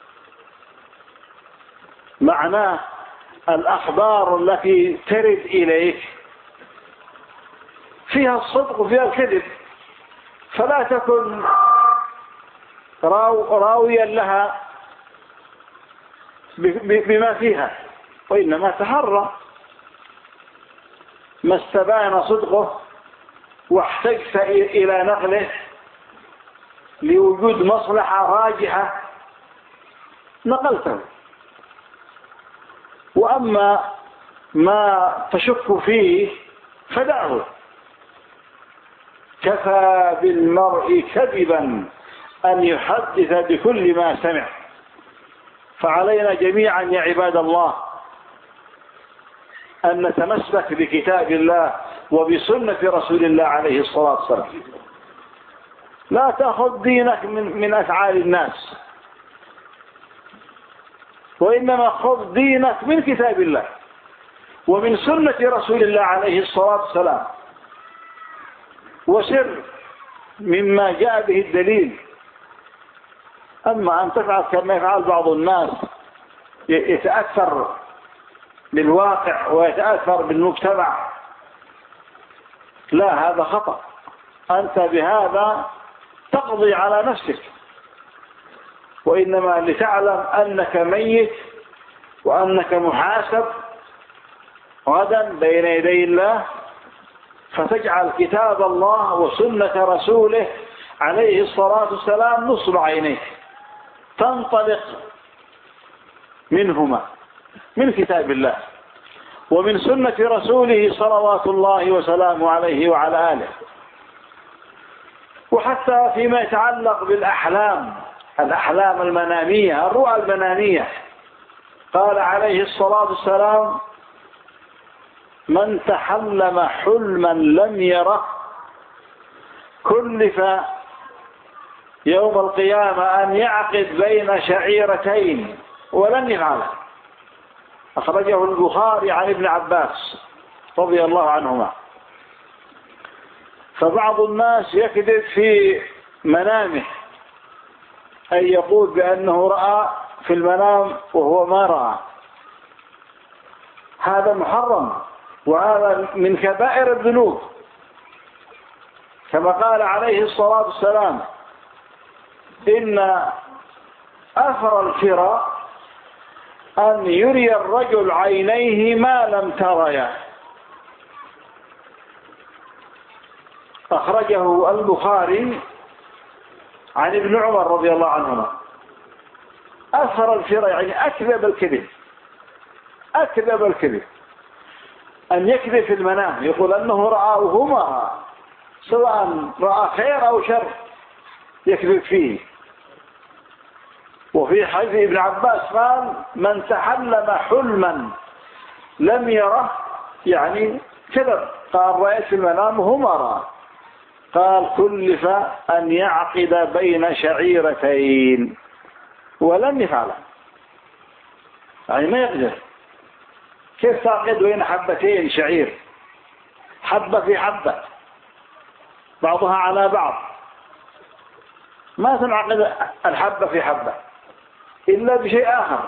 S1: معناه الأخبار التي ترد إليك فيها الصدق وفيها الكذب، فلا تكن راو راويا لها بما فيها، وإنما تحرى ما استبان صدقه واحتجت إلى نقله لوجود مصلحة راجحة نقلته. وأما ما تشك فيه فدعه. كفى بالمرء كذبا أن يحدث بكل ما سمع. فعلينا جميعا يا عباد الله أن نتمسك بكتاب الله وبسنة رسول الله عليه الصلاة والسلام. لا تأخذ دينك من, من أفعال الناس، وإنما خذ دينك من كتاب الله ومن سنة رسول الله عليه الصلاة والسلام، وسر مما جاء به الدليل. أما أن تفعل كما يفعل بعض الناس، يتأثر بالواقع ويتأثر بالمجتمع، لا، هذا خطأ. أنت بهذا تقضي على نفسك، وإنما لتعلم أنك ميت وأنك محاسب غدا بين يدي الله، فتجعل كتاب الله وسنة رسوله عليه الصلاة والسلام نصب عينيك، تنطلق منهما، من كتاب الله ومن سنة رسوله صلوات الله وسلامه عليه وعلى آله. وحتى فيما يتعلق بالأحلام، الأحلام المنامية، الرؤى المنامية، قال عليه الصلاة والسلام: من تحلم حلما لم يره كلف يوم القيامة أن يعقد بين شعيرتين ولن يفعله. أخرجه البخاري عن ابن عباس رضي الله عنهما. فبعض الناس يكذب في منامه، أي يقول بأنه رأى في المنام وهو ما رأى. هذا محرم، وهذا من كبائر الذنوب، كما قال عليه الصلاة والسلام: إن أثر الفرى أن يري الرجل عينيه ما لم تريا. أخرجه البخاري عن ابن عمر رضي الله عنهما. أثر الفرى يعني أكذب الكذب، أكذب الكذب، أن يكذب في المنام، يقول أنه رأى وهو ما رأى، سواء رأى خير أو شر يكذب فيه. وفي حديث ابن عباس قال: من تحلم حلما لم يره، يعني كذب، قال رأيت في المنام وهو ما رأى. قال: كلف أن يعقد بين شعيرتين ولم يفعله، يعني ما يقدر. كيف تعقد بين حبتين شعير؟ حبة في حبة بعضها على بعض، ما تنعقد الحبة في حبة إلا بشيء آخر،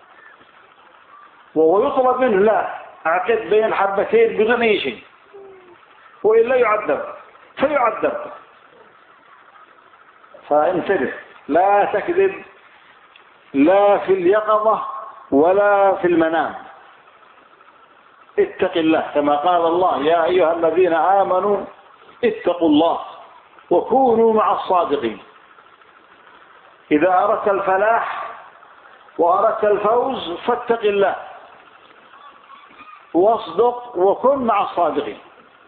S1: وهو يطلب منه لا أعقد بين حبتين بدون أي شيء وإلا يعذب فيعذب. فانتبه، لا تكذب لا في اليقظة ولا في المنام، اتق الله كما قال الله يا أيها الذين آمنوا اتقوا الله وكونوا مع الصادقين. إذا أردت الفلاح وأردت الفوز فاتق الله واصدق وكن مع الصادقين،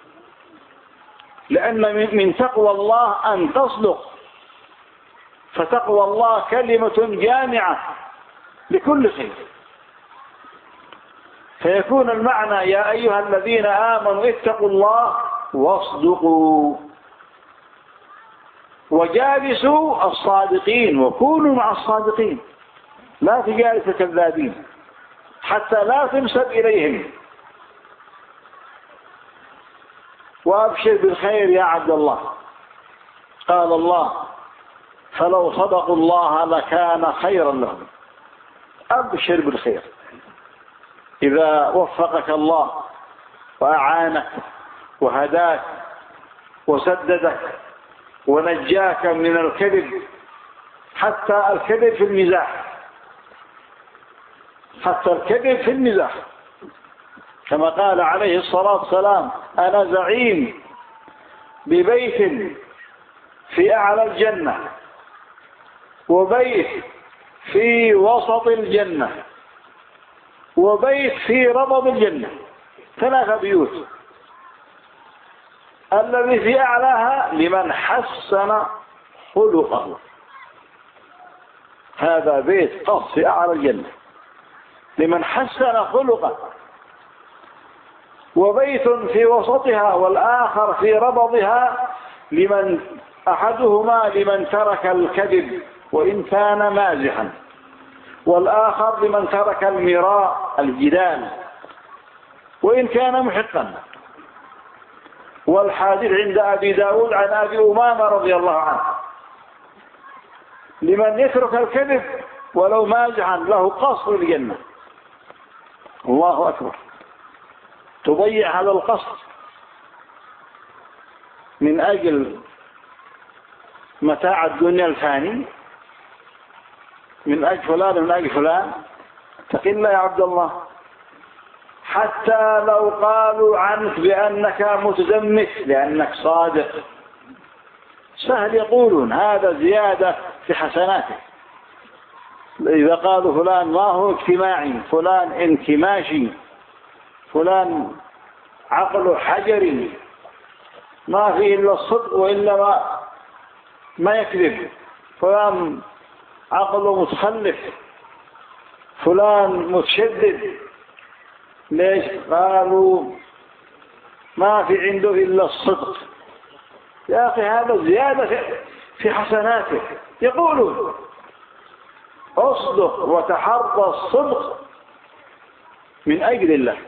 S1: لأن من تقوى الله أن تصدق، فتقوى الله كلمة جامعة لكل خير. فيكون المعنى يا أيها الذين آمنوا اتقوا الله واصدقوا وجالسوا الصادقين وكونوا مع الصادقين، لا تجالس الكذابين حتى لا تنسب إليهم. وأبشر بالخير يا عبد الله، قال الله فلو صدقوا الله لكان خيرا لهم. أبشر بالخير إذا وفقك الله وأعانك وهداك وسددك ونجاك من الكذب، حتى الكذب في المزاح، حتى الكذب في المزاح، كما قال عليه الصلاة والسلام أنا زعيم ببيت في أعلى الجنة وبيت في وسط الجنة وبيت في ربض الجنة، ثلاثة بيوت. الذي في أعلاها لمن حسن خلقه، هذا بيت قص في أعلى الجنة لمن حسن خلقه، وبيت في وسطها والآخر في ربضها لمن أحدهما لمن ترك الكذب وإن كان مازحا، والآخر لمن ترك المراء الجدال وإن كان محقا. والحديث عند أبي داود عن أبي أمامة رضي الله عنه لمن يترك الكذب ولو مازحا له قصر الجنة. الله أكبر، تضيع هذا القصر من أجل متاع الدنيا الفاني، من أجل فلان من أجل فلان. اتق الله يا عبد الله، حتى لو قالوا عنك بأنك متزمت لأنك صادق سهل يقولون هذا زيادة في حسناتك. إذا قالوا فلان ما هو اجتماعي، فلان انكماشي، فلان عقله حجري ما فيه إلا الصدق وإلا ما, ما يكذب، فلان عقله متخلف، فلان متشدد، ليش؟ قالوا ما في عنده إلا الصدق. يا أخي هذا زيادة في حسناته. يقولون اصدق وتحرى الصدق من أجل الله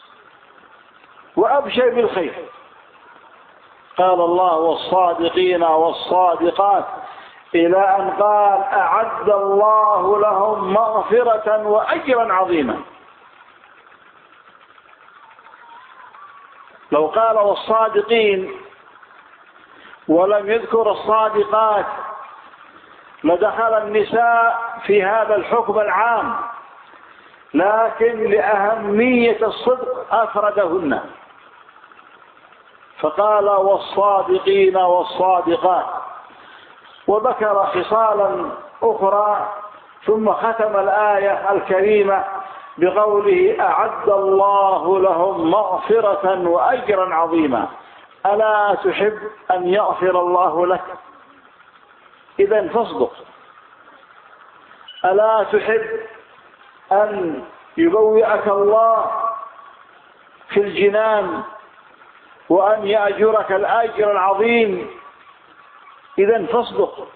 S1: وأبشر بالخير. قال الله والصادقين والصادقات إلى أن قال أعد الله لهم مغفرة وأجرا عظيما. لو قال والصادقين ولم يذكر الصادقات لدخل النساء في هذا الحكم العام، لكن لأهمية الصدق أفردهن فقال والصادقين والصادقات، وذكر خصالا أخرى ثم ختم الآية الكريمة بقوله أعد الله لهم مغفرة وأجرا عظيما. ألا تحب أن يغفر الله لك؟ إذن فاصدق. ألا تحب أن يبوئك الله في الجنان وأن يأجرك الأجر العظيم؟ إذن فاصدق.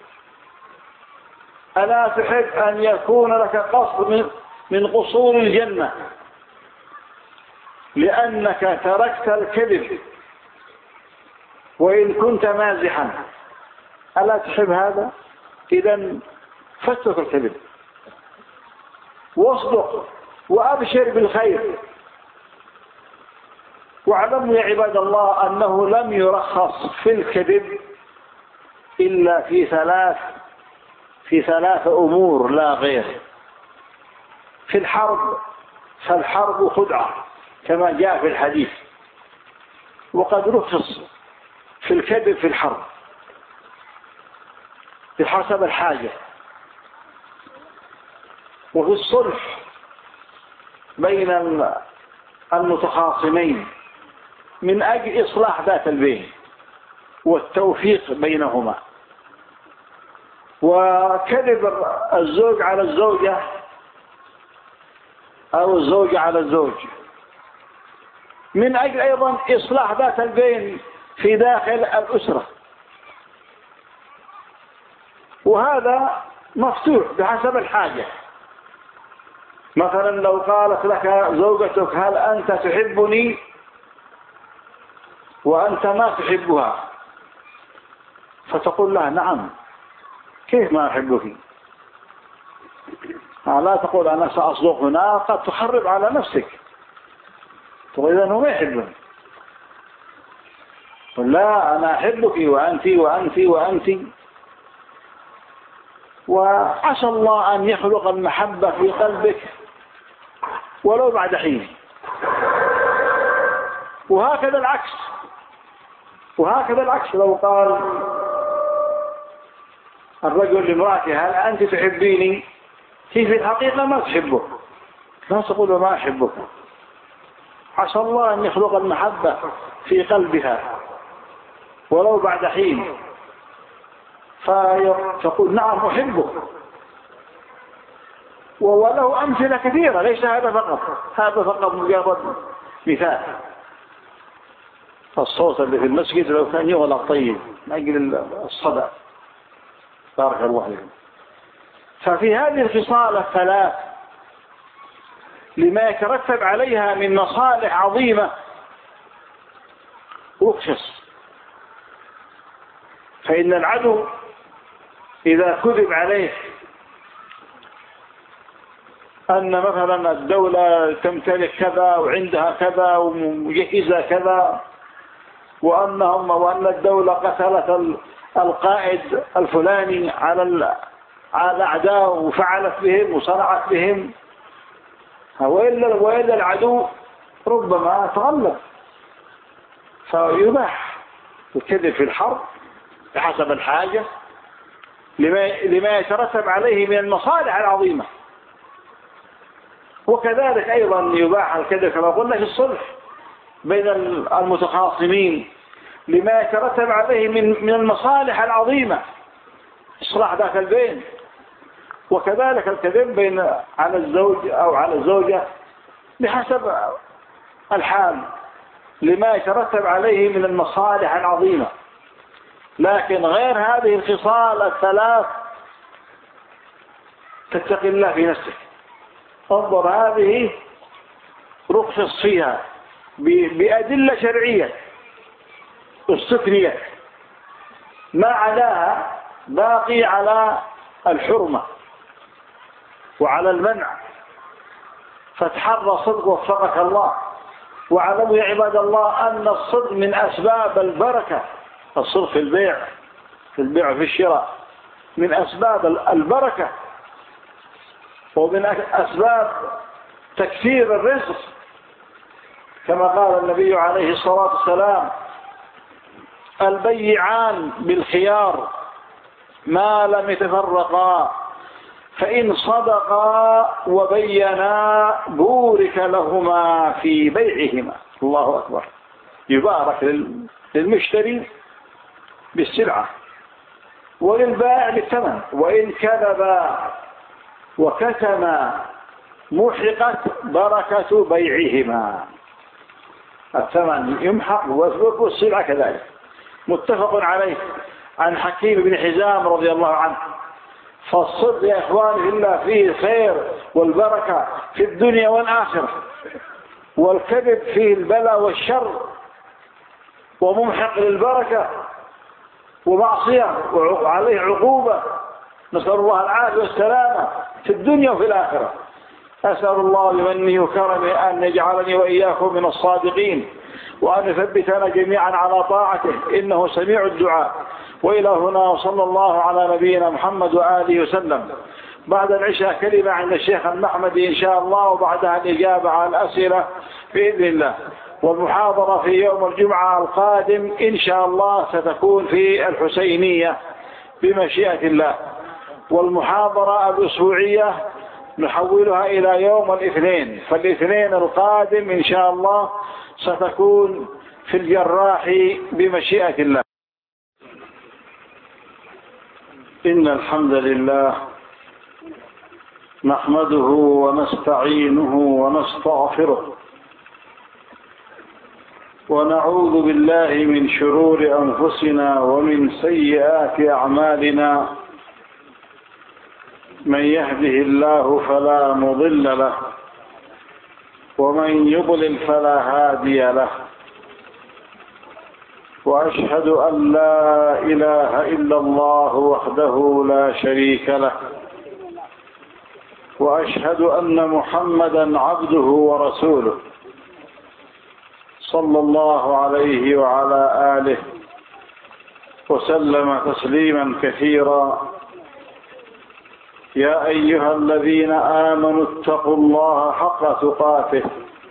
S1: ألا تحب أن يكون لك قصر من من قصور الجنة لأنك تركت الكذب وإن كنت مازحا ألا تحب هذا؟ إذا فاترك الكذب واصدق وأبشر بالخير. واعلموا يا عباد الله أنه لم يرخص في الكذب إلا في ثلاث في ثلاث أمور لا غير. في الحرب، فالحرب خدعة كما جاء في الحديث، وقد رخص في الكذب في الحرب بحسب الحاجة. وفي الصلح بين المتخاصمين من أجل إصلاح ذات البين والتوفيق بينهما. وكذب الزوج على الزوجة أو الزوجة على الزوج من أجل أيضا إصلاح ذات البين في داخل الأسرة، وهذا مفتوح بحسب الحاجة. مثلا لو قالت لك زوجتك هل أنت تحبني وأنت ما تحبها، فتقول لها نعم، كيف ما أحبك؟ لا تقول أنا سأصدق هنا، قد تخرب على نفسك، تقول إذا هو ما يحبني. لا، أنا أحبك وأنت وأنت وأنت. وعسى الله أن يخلق المحبة في قلبك ولو بعد حين. وهكذا العكس، وهكذا العكس لو قال الرجل لامرأته هل أنت تحبيني، هي في الحقيقة ما تحبه، لا تقول ما أحبك. عسى الله أن يخلق المحبة في قلبها ولو بعد حين، فتقول نعم أحبك. وله أمثلة كثيرة، ليس هذا فقط، هذا فقط مجرد مثال. الصوت اللي في المسجد لو كان يغلق طيب من أجل الصدى، بارك الله فيكم. ففي هذه الخصال الثلاث لما يترتب عليها من مصالح عظيمة رخص. فإن العدو إذا كذب عليه أن مثلا الدولة تمتلك كذا وعندها كذا ومجهزة كذا، وأنهم وأن الدولة قتلت القائد الفلاني على على الأعداء وفعلت بهم وصنعت بهم، وإلا وإلا العدو ربما تغلب. فيباح الكذب في الحرب بحسب الحاجة لما لما يترتب عليه من المصالح العظيمة. وكذلك أيضا يباح الكذب كما قلنا في الصلح بين المتخاصمين لما يترتب عليه من من المصالح العظيمة، إصلاح ذات البين. وكذلك الكذب بين على الزوج أو على الزوجة بحسب الحال لما يترتب عليه من المصالح العظيمة. لكن غير هذه الخصال الثلاث تتقي الله في نفسك. انظر، هذه رخص فيها بأدلة شرعية استثنيت، ما عداها باقي على الحرمة وعلى المنع. فتحرى صدق وفقك الله. واعلموا يا عباد الله أن الصدق من أسباب البركة. الصدق في البيع في البيع في الشراء من أسباب البركة ومن أسباب تكثير الرزق، كما قال النبي عليه الصلاة والسلام البيعان بالخيار ما لم يتفرقا فإن صدقا وبينا بورك لهما في بيعهما. الله أكبر. يبارك للمشتري بالسلعة وللبائع بالثمن. وإن كذبا وكتما محقت بركة بيعهما. الثمن يمحق والسلعة كذلك. متفق عليه عن حكيم بن حزام رضي الله عنه. فالصدق يا إخواني إلا فيه الخير والبركة في الدنيا والآخرة، والكذب فيه البلاء والشر. وممحق للبركة ومعصية وعليه عقوبة. نسأل الله العافية والسلامة في الدنيا وفي الآخرة. أسأل الله بمنه وكرمه أن يجعلني وإياكم من الصادقين، وأن يثبتنا جميعا على طاعته، إنه سميع الدعاء. وإلى هنا، وصلى الله على نبينا محمد وآله وسلم. بعد العشاء كلمة عند الشيخ المحمدي إن شاء الله، وبعدها الإجابة على الأسئلة بإذن الله. والمحاضرة في يوم الجمعة القادم إن شاء الله ستكون في الحسينية بمشيئة الله. والمحاضرة الأسبوعية نحولها إلى يوم الاثنين، فالاثنين القادم إن شاء الله ستكون في الجراح بمشيئة الله. إن الحمد لله نحمده ونستعينه ونستغفره، ونعوذ بالله من شرور أنفسنا ومن سيئات أعمالنا. من يهده الله فلا مضل له، ومن يضلل فلا هادي له. وأشهد أن لا إله إلا الله وحده لا شريك له، وأشهد أن محمدا عبده ورسوله صلى الله عليه وعلى آله وسلم تسليما كثيرا. يا أيها الذين آمنوا اتقوا الله حق تقاته،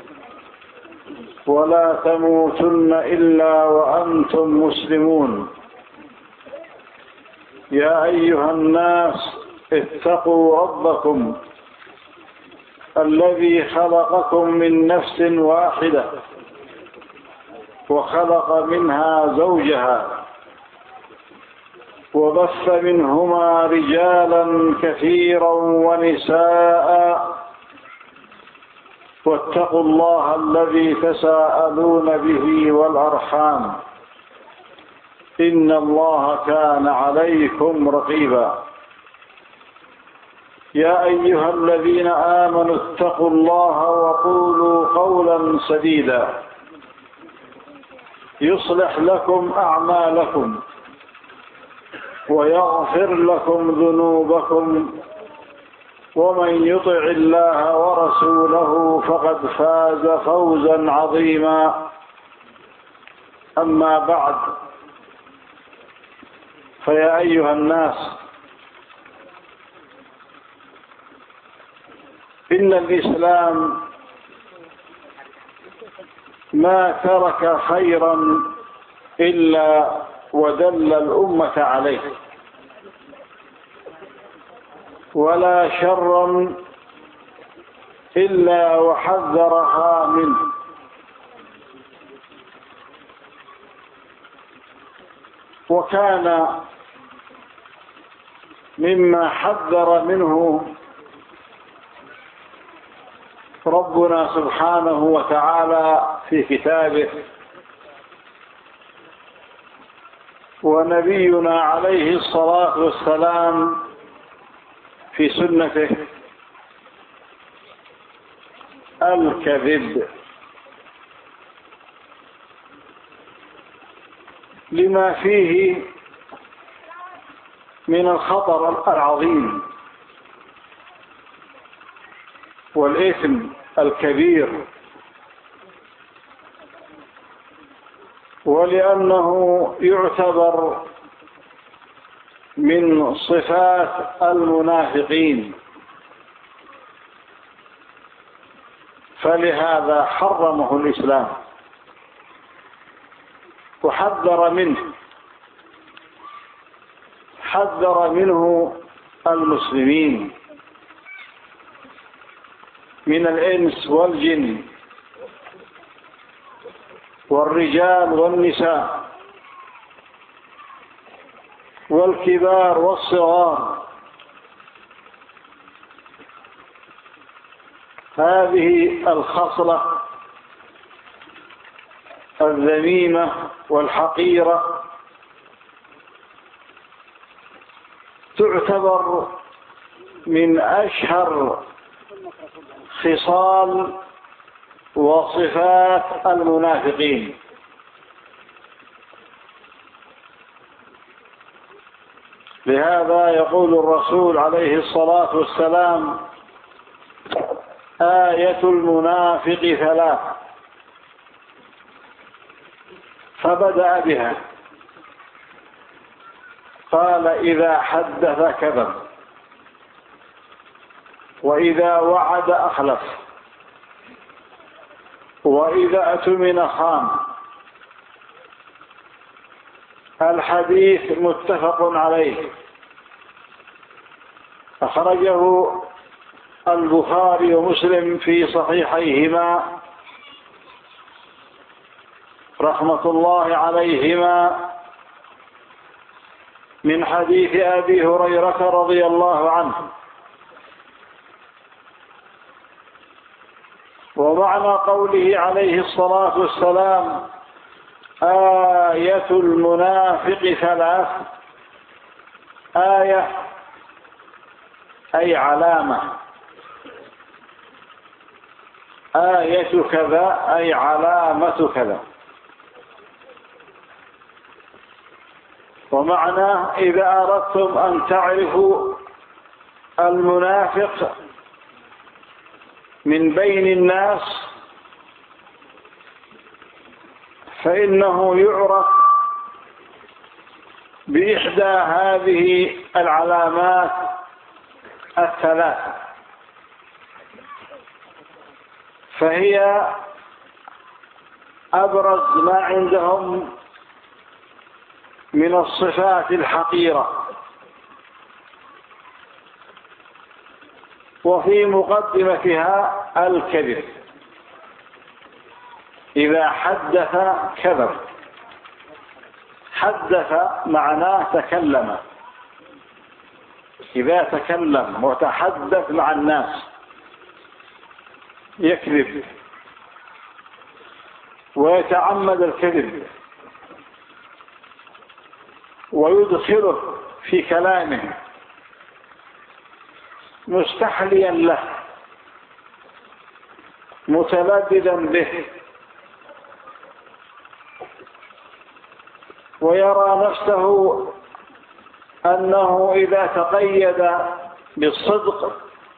S1: ولا تموتن إلا وأنتم مسلمون. يا أيها الناس اتقوا ربكم الذي خلقكم من نفس واحدة، وخلق منها زوجها، وبث منهما رجالا كثيرا ونساء. واتقوا الله الذي تساءلون به والأرحام، إن الله كان عليكم رقيبا. يا أيها الذين آمنوا اتقوا الله وقولوا قولا سديدا يصلح لكم أعمالكم ويغفر لكم ذنوبكم، ومن يطع الله ورسوله فقد فاز فوزا عظيما. أما بعد، فيا أيها الناس، إن الإسلام ما ترك خيرا إلا ودل الأمة عليه، ولا شرا إلا وحذرها منه. وكان مما حذر منه ربنا سبحانه وتعالى في كتابه، ونبينا عليه الصلاة والسلام في سنته، الكذب، لما فيه من الخطر العظيم والإثم الكبير، ولأنه يعتبر من صفات المنافقين، فلهذا حرمه الإسلام وحذر منه، حذر منه المسلمين من الإنس والجن والرجال والنساء والكبار والصغار. هذه الخصلة الذميمة والحقيرة تعتبر من أشهر خصال وصفات المنافقين، لهذا يقول الرسول عليه الصلاة والسلام: آية المنافق ثلاث، فبدأ بها، قال: إذا حدث كذب، وإذا وعد أخلف، وإذا اؤتمن خان. الحديث متفق عليه، أخرجه البخاري ومسلم في صحيحيهما رحمة الله عليهما من حديث أبي هريرة رضي الله عنه. ومعنى قوله عليه الصلاة والسلام: آية المنافق ثلاث، آية أي علامة، آية كذا أي علامة كذا. ومعناه: إذا أردتم أن تعرفوا المنافق من بين الناس فإنه يعرف بإحدى هذه العلامات الثلاث، فهي أبرز ما عندهم من الصفات الحقيرة. وفي مقدمتها الكذب، إذا حدث كذب. حدث معناه تكلم، إذا تكلم وتحدث مع الناس يكذب ويتعمد الكذب ويدخله في كلامه مستحليا له متلذذا به، ويرى نفسه أنه إذا تقيد بالصدق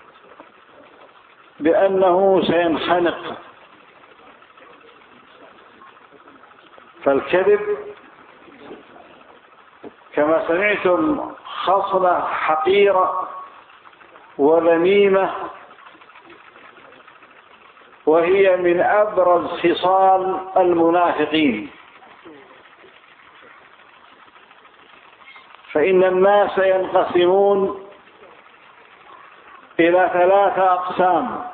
S1: بأنه سينخنق. فالكذب كما سمعتم خصلة حقيرة وذميمة، وهي من أبرز خصال المنافقين. فإن الناس ينقسمون إلى ثلاثة أقسام: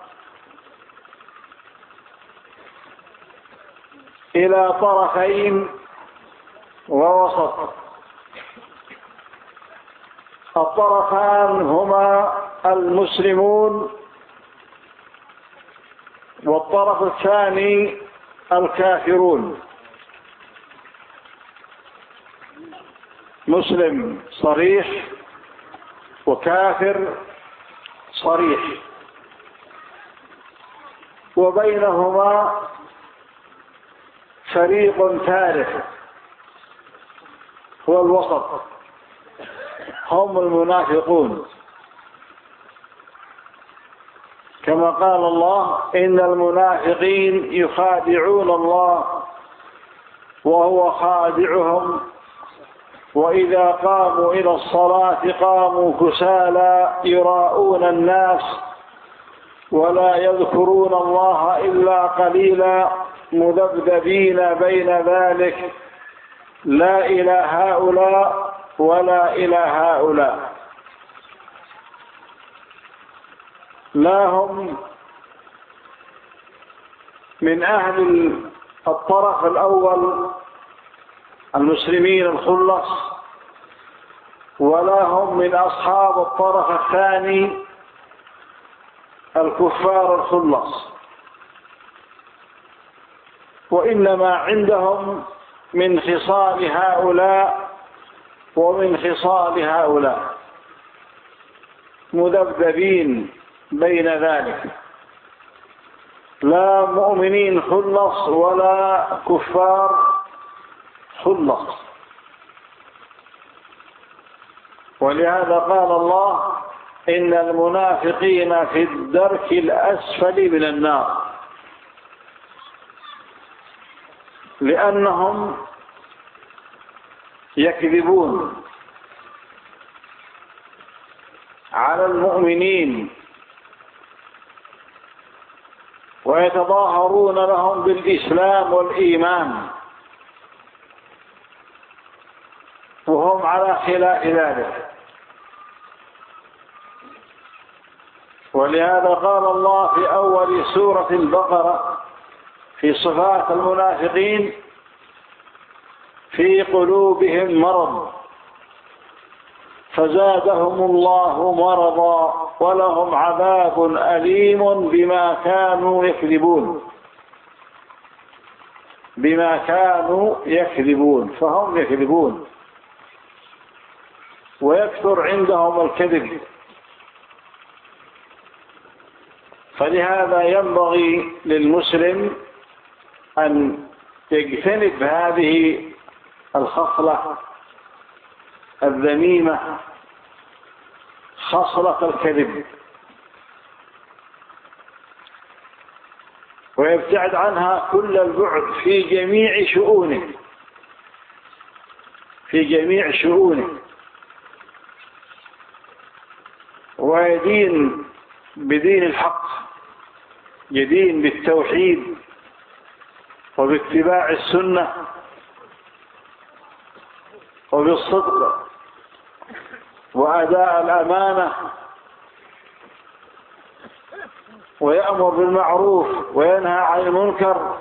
S1: إلى طرفين ووسط. الطرفان هما المسلمون، والطرف الثاني الكافرون. مسلم صريح وكافر صريح، وبينهما فريق ثالث هو الوسط، هم المنافقون. كما قال الله: إن المنافقين يخادعون الله وهو خادعهم وإذا قاموا إلى الصلاة قاموا كسالى يراءون الناس ولا يذكرون الله إلا قليلا مذبذبين بين ذلك لا إلى هؤلاء ولا إلى هؤلاء. لا هم من أهل الطرف الأول المسلمين الخلص، ولا هم من أصحاب الطرف الثاني الكفار الخلص، وإنما عندهم من خصال هؤلاء ومن خصال هؤلاء مذبذبين بين ذلك، لا مؤمنين خلص ولا كفار خلص. ولهذا قال الله إن المنافقين في الدرك الأسفل من النار، لأنهم يكذبون على المؤمنين ويتظاهرون لهم بالإسلام والإيمان وهم على خلاف ذلك. ولهذا قال الله في أول سورة البقرة في صفات المنافقين: في قلوبهم مرض فزادهم الله مرضا ولهم عذاب أليم بما كانوا يكذبون. بما كانوا يكذبون، فهم يكذبون ويكثر عندهم الكذب. فلهذا ينبغي للمسلم أن يجتنب هذه الخصلة الذميمة، خصلة الكذب، ويبتعد عنها كل البعد في جميع شؤونه في جميع شؤونه ويدين بدين الحق، يدين بالتوحيد وباتباع السنة وبالصدق وأداء الأمانة، ويأمر بالمعروف وينهى عن المنكر،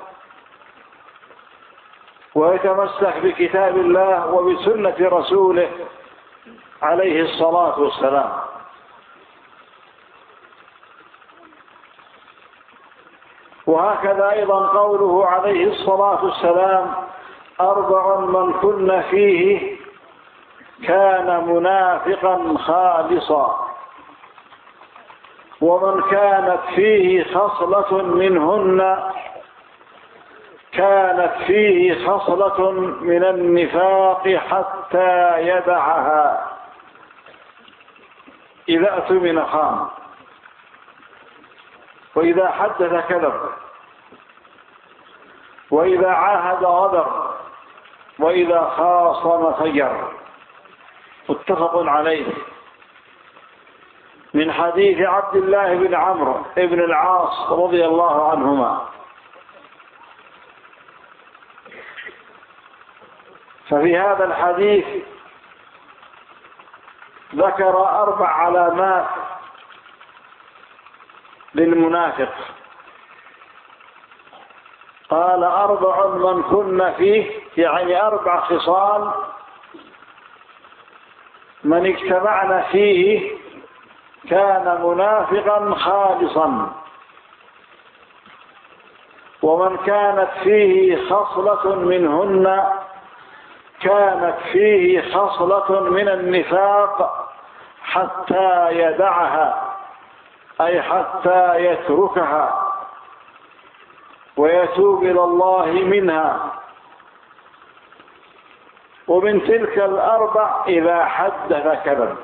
S1: ويتمسك بكتاب الله وبسنة رسوله عليه الصلاة والسلام. وهكذا أيضا قوله عليه الصلاة والسلام: أربع من كن فيه كان منافقا خالصا، ومن كانت فيه خصلة منهن كانت فيه خصلة من النفاق حتى يدعها: إذا اؤتمن خان، وإذا حدث كذب، وإذا عاهد غدر، وإذا خاصم فجر. متفق عليه، من حديث عبد الله بن عمرو بن العاص رضي الله عنهما. ففي هذا الحديث ذكر أربع علامات للمنافق. قال: أربع من كن فيه، يعني أربع خصال من اجتمعنا فيه كان منافقا خالصا، ومن كانت فيه خصلة منهن كانت فيه خصلة من النفاق حتى يدعها، أي حتى يتركها ويتوب إلى الله منها. ومن تلك الأربع: إذا حدث كذب.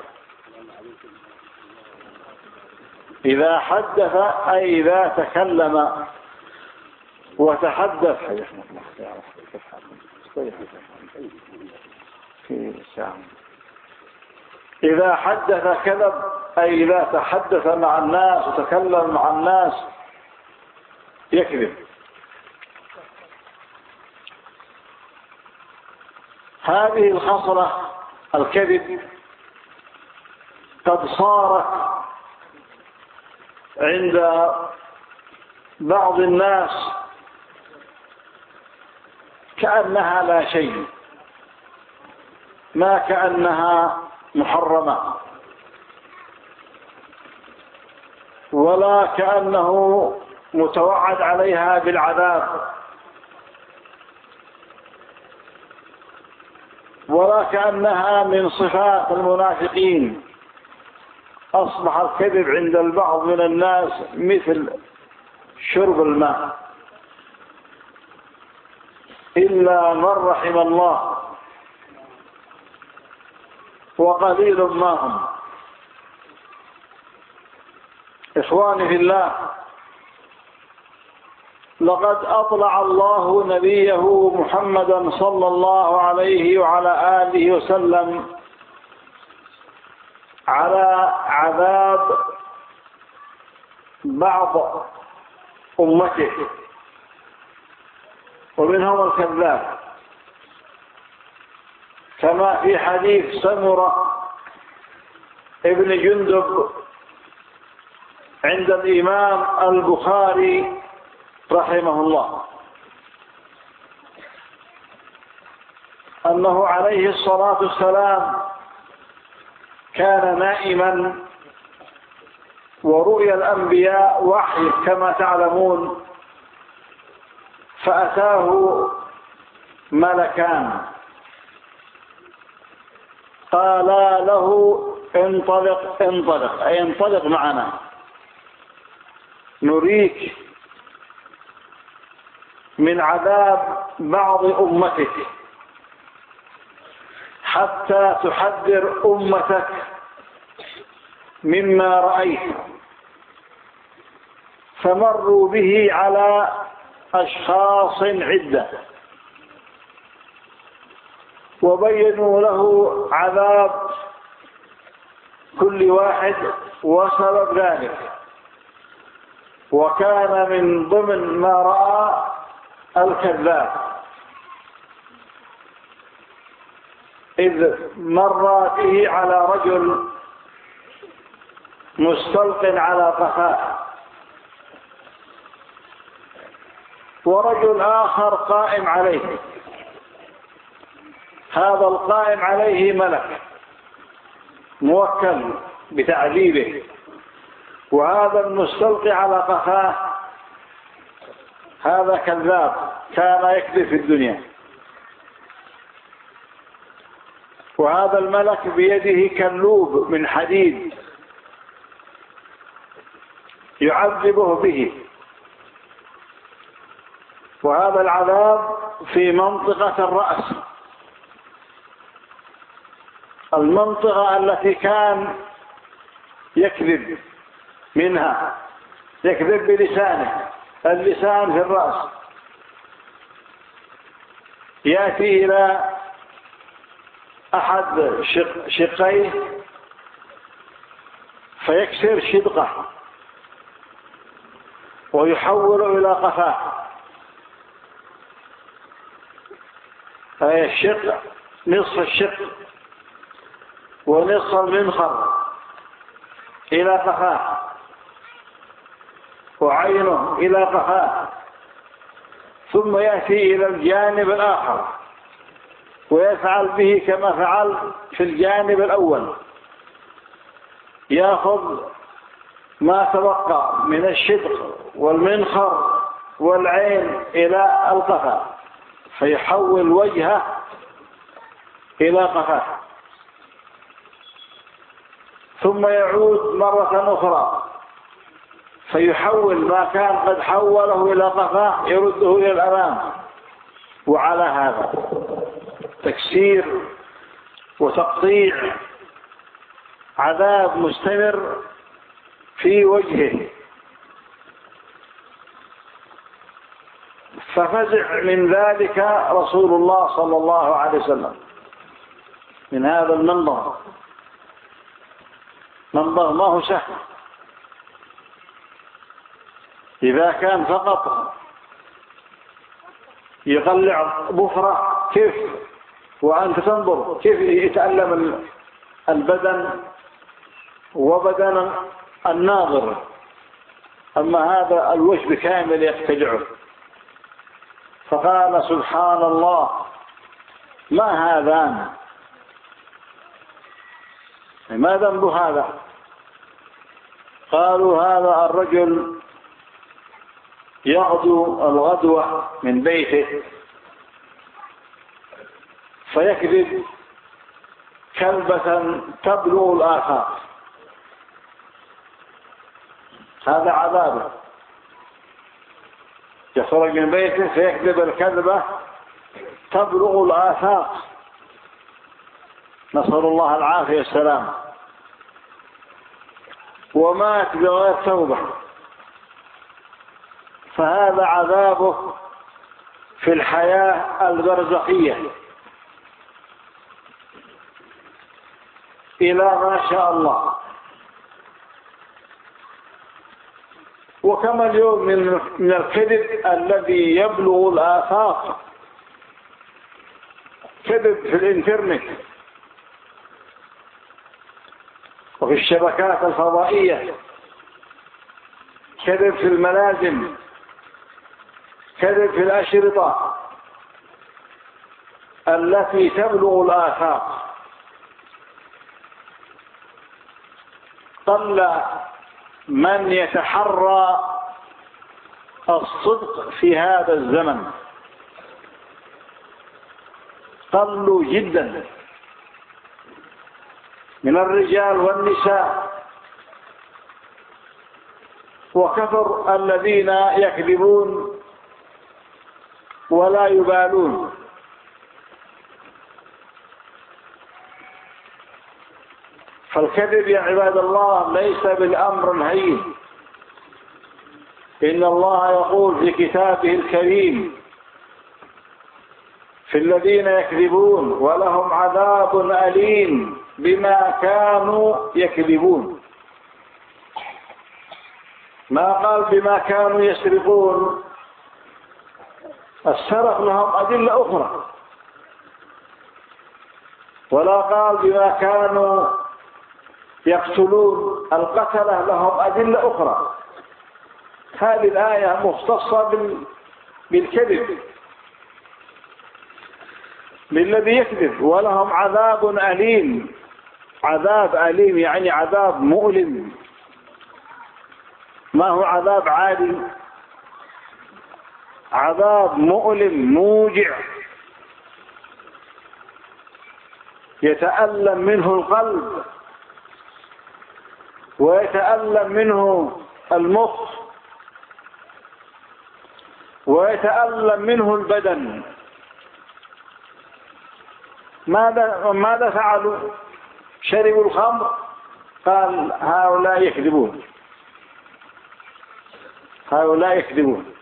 S1: إذا حدث أي إذا تكلم وتحدث. إذا حدث كذب، أي إذا تحدث مع الناس وتكلم مع الناس يكذب. هذه الخصلة الكذب قد صارت عند بعض الناس كأنها لا شيء، ما كأنها محرمة، ولا كأنه متوعد عليها بالعذاب، ولا كأنها من صفات المنافقين. أصبح الكذب عند البعض من الناس مثل شرب الماء، إلا من رحم الله. وقليل ما هم. إخواني في الله، لقد أطلع الله نبيه محمدا صلى الله عليه وعلى آله وسلم على عذاب بعض أمته، ومنهم الكذاب، كما في حديث سمرة ابن جندب عند الإمام البخاري رحمه الله، أنه عليه الصلاة والسلام كان نائما، ورؤيا الأنبياء وحي كما تعلمون، فأتاه ملكان قالا له انطلق انطلق أي انطلق معنا نريك من عذاب بعض أمتك حتى تحذر أمتك مما رأيت. فمروا به على أشخاص عدة وبينوا له عذاب كل واحد وسبب ذلك، وكان من ضمن ما رأى الكذاب، إذ مر به على رجل مستلق على قفاه، ورجل آخر قائم عليه. هذا القائم عليه ملك موكل بتعذيبه، وهذا المستلقي على قفاه هذا كذاب كان يكذب في الدنيا، وهذا الملك بيده كلوب من حديد يعذبه به. وهذا العذاب في منطقة الرأس، المنطقة التي كان يكذب منها، يكذب بلسانه، اللسان في الرأس. يأتي إلى أحد شق شقيه فيكسر شدقه ويحول إلى قفاه، أي الشق نصف الشق ونصف المنخر إلى قفاه، وعينه إلى قفاه، ثم يأتي إلى الجانب الآخر ويفعل به كما فعل في الجانب الأول، يأخذ ما تبقى من الشدق والمنخر والعين إلى القفا، فيحول وجهه إلى قفاه، ثم يعود مرة أخرى فيحول ما كان قد حوله إلى قفاه يرده إلى الأمام. وعلى هذا تكسير وتقطيع، عذاب مستمر في وجهه. ففزع من ذلك رسول الله صلى الله عليه وسلم من هذا المنظر. منظر ما هو سهل، إذا كان فقط يقلع بفرة كيف، وأنت تنظر كيف يتألم البدن وبدن الناظر، أما هذا الوجه بكامل يقتلعه. فقال سبحان الله ما هذان، ما ذنب هذا؟ قالوا هذا الرجل يغدو الغدوة من بيته فيكذب كلبة تبلغ الآفاق، هذا عذابه. يخرج من بيته فيكذب الكذبة تبلغ الآفاق، نسأل الله العافية والسلام، ومات بغير توبة، فهذا عذابه في الحياة البرزخية إلى ما شاء الله. وكما اليوم من الكذب الذي يبلغ الآفاق، كذب في الإنترنت وفي الشبكات الفضائية، كذب في الملازم، كذب في الأشرطة التي تبلغ الآفاق. قل من يتحرى الصدق في هذا الزمن، قلوا جدا من الرجال والنساء، وكثر الذين يكذبون ولا يبالون. فالكذب يا عباد الله ليس بالأمر الهين. إن الله يقول في كتابه الكريم في الذين يكذبون ولهم عذاب أليم بما كانوا يكذبون، ما قال بما كانوا يسرقون. السرق لهم أدلة أخرى، ولا قال بما كانوا يقتلون، القتلة لهم أدلة أخرى. هذه الآية مختصة بالكذب، للذي يكذب ولهم عذاب أليم. عذاب أليم يعني عذاب مؤلم، ما هو عذاب عادي، عذاب مؤلم موجع يتألم منه القلب ويتألم منه المخ ويتألم منه البدن. ماذا ماذا فعلوا؟ شربوا الخمر، قال هؤلاء يكذبون، هؤلاء يكذبون،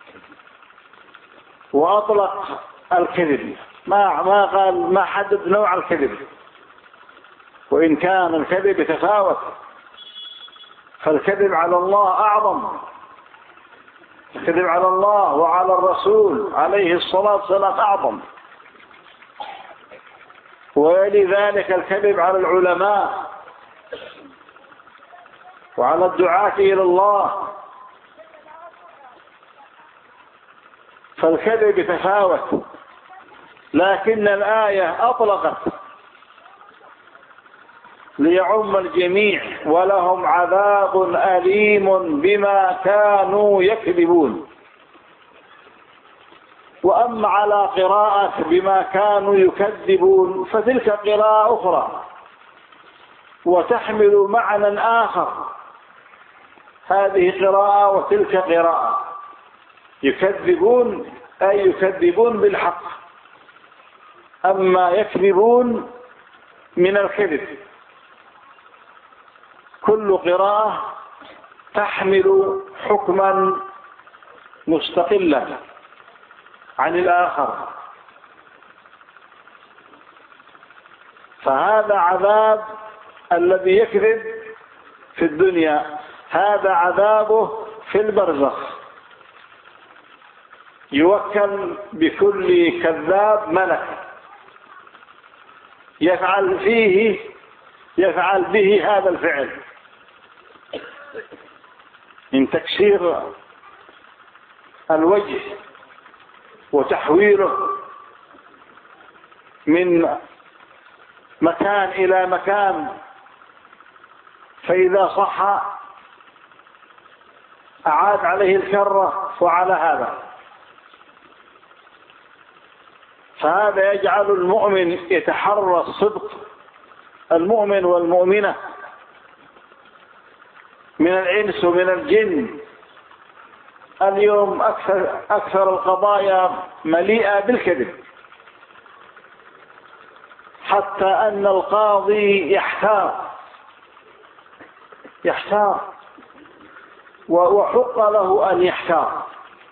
S1: وأطلق الكذب، ما ما قال، ما حدد نوع الكذب، وإن كان الكذب يتفاوت، فالكذب على الله أعظم، الكذب على الله وعلى الرسول عليه الصلاة والسلام أعظم، ويلي ذلك الكذب على العلماء وعلى الدعاة إلى الله. فالكذب يتفاوت، لكن الآية أطلقت ليعم الجميع، ولهم عذاب أليم بما كانوا يكذبون. وأما على قراءة بما كانوا يكذبون فتلك قراءة أخرى وتحمل معنى آخر، هذه قراءة وتلك قراءة. يكذبون أي يكذبون بالحق، أما يكذبون من الكذب. كل قراءة تحمل حكما مستقلا عن الآخر. فهذا عذاب الذي يكذب في الدنيا، هذا عذابه في البرزخ. يوكل بكل كذاب ملك يفعل فيه يفعل به هذا الفعل من تكسير الوجه وتحويره من مكان إلى مكان، فإذا صح أعاد عليه الكرة وعلى هذا. فهذا يجعل المؤمن يتحرى الصدق، المؤمن والمؤمنة من الإنس ومن الجن. اليوم أكثر, أكثر القضايا مليئة بالكذب، حتى أن القاضي يحتار يحتار وحق له أن يحتار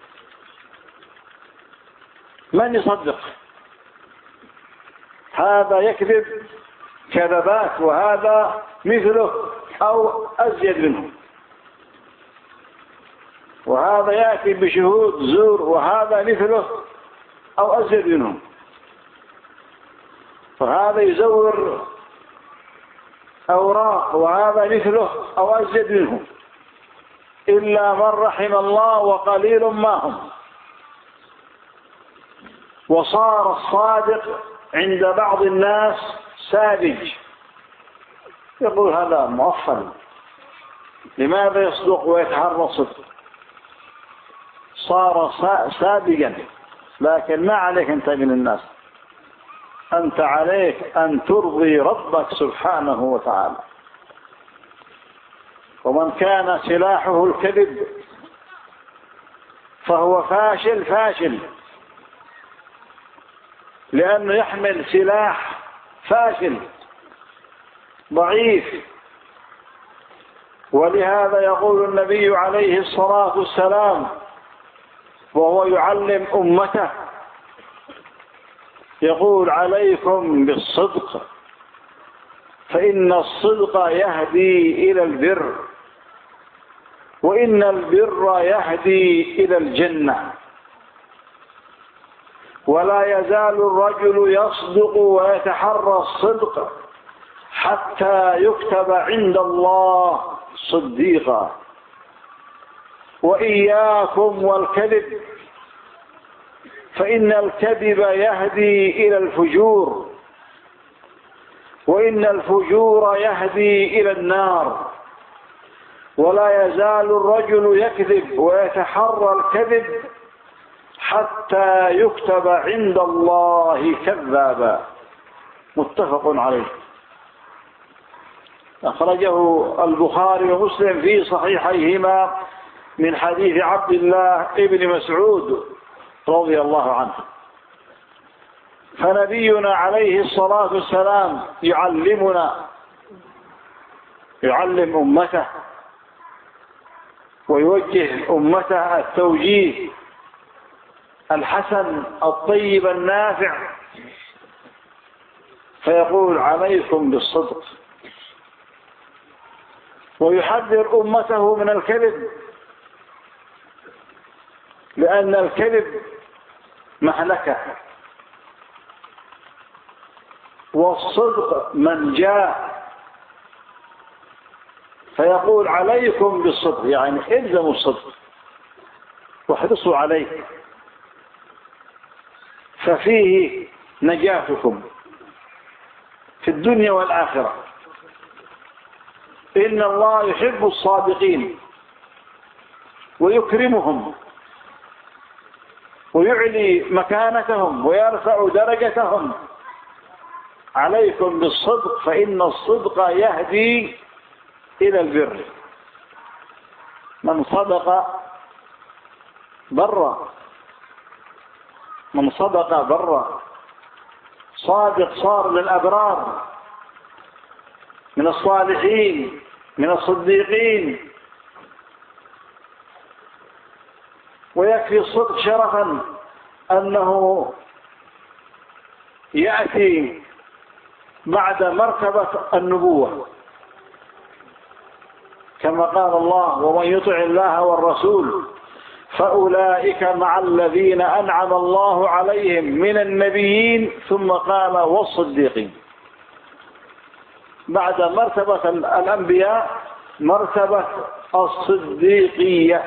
S1: من يصدق؟ هذا يكذب كذبات وهذا مثله أو أزيد منه، وهذا يأتي بشهود زور وهذا مثله أو أزيد منه، وهذا يزور أوراق وهذا مثله أو أزيد منه، إلا من رحم الله وقليل ما هم. وصار الصادق عند بعض الناس ساذج، يقول هذا مغفل، لماذا يصدق ويتحرى الصدق؟ صار ساذجا. لكن ما عليك أنت من الناس، أنت عليك أن ترضي ربك سبحانه وتعالى. ومن كان سلاحه الكذب فهو فاشل فاشل، لأنه يحمل سلاح فاشل ضعيف. ولهذا يقول النبي عليه الصلاة والسلام وهو يعلم أمته، يقول عليكم بالصدق فإن الصدق يهدي إلى البر، وإن البر يهدي إلى الجنة. ولا يزال الرجل يصدق ويتحرى الصدق حتى يكتب عند الله صديقا. وإياكم والكذب فإن الكذب يهدي إلى الفجور، وإن الفجور يهدي إلى النار. ولا يزال الرجل يكذب ويتحرى الكذب حتى يكتب عند الله كذابا. متفق عليه. أخرجه البخاري ومسلم في صحيحيهما من حديث عبد الله ابن مسعود رضي الله عنه. فنبينا عليه الصلاة والسلام يعلمنا يعلم أمته ويوجه أمته التوجيه الحسن الطيب النافع، فيقول عليكم بالصدق، ويحذر أمته من الكذب، لأن الكذب مهلكة والصدق منجاة. فيقول عليكم بالصدق، يعني الزموا الصدق واحرصوا عليه، ففيه نجاتكم في الدنيا والآخرة. إن الله يحب الصادقين ويكرمهم ويعلي مكانتهم ويرفع درجتهم. عليكم بالصدق فإن الصدق يهدي إلى البر. من صدق بر، من صدق بر. صادق صار للأبرار، من الصالحين، من الصديقين. ويكفي الصدق شرفا أنه يأتي بعد مرتبة النبوة، كما قال الله ومن يطع الله والرسول فأولئك مع الذين أنعم الله عليهم من النبيين، ثم قال والصديقين. بعد مرتبة الأنبياء مرتبة الصديقية.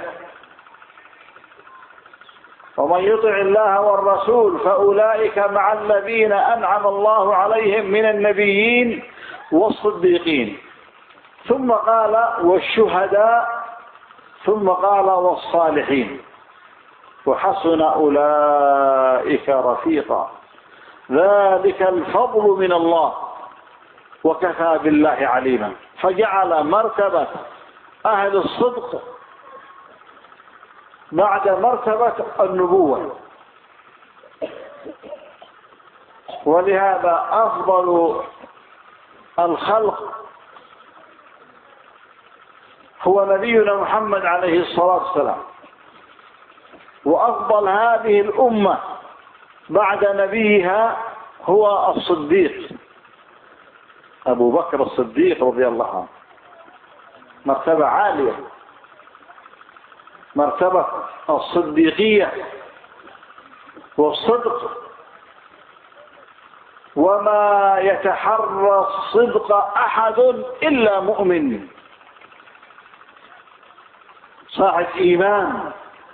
S1: ومن يطع الله والرسول فأولئك مع الذين أنعم الله عليهم من النبيين والصديقين، ثم قال والشهداء، ثم قال والصالحين، وحسن أولئك رفيقا. ذلك الفضل من الله وكفى بالله عليما. فجعل مرتبة أهل الصدق بعد مرتبة النبوة. ولهذا أفضل الخلق هو نبينا محمد عليه الصلاة والسلام، وأفضل هذه الأمة بعد نبيها هو الصديق أبو بكر الصديق رضي الله عنه. مرتبة عالية، مرتبة الصديقية والصدق، وما يتحرى الصدق أحد إلا مؤمن صاحب إيمان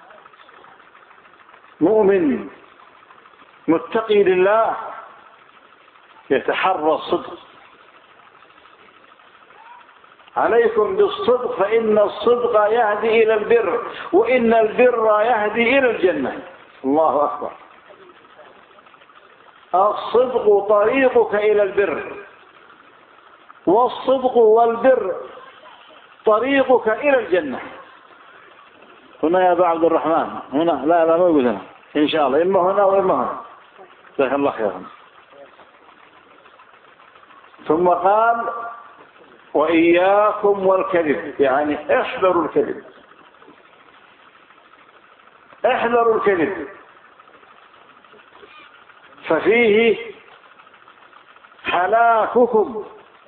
S1: مؤمن متقي لله يتحرى الصدق. عليكم بالصدق فإن الصدق يهدي إلى البر، وإن البر يهدي إلى الجنة. الله أكبر. الصدق طريقك إلى البر، والصدق والبر طريقك إلى الجنة. هنا يا أبا عبد الرحمن، هنا لا لا ما يقول هنا إن شاء الله، إما هنا وإما هنا، جزاك الله خيرا. ثم قال وإياكم والكذب، يعني احذروا الكذب، احذروا الكذب، ففيه هلاككم.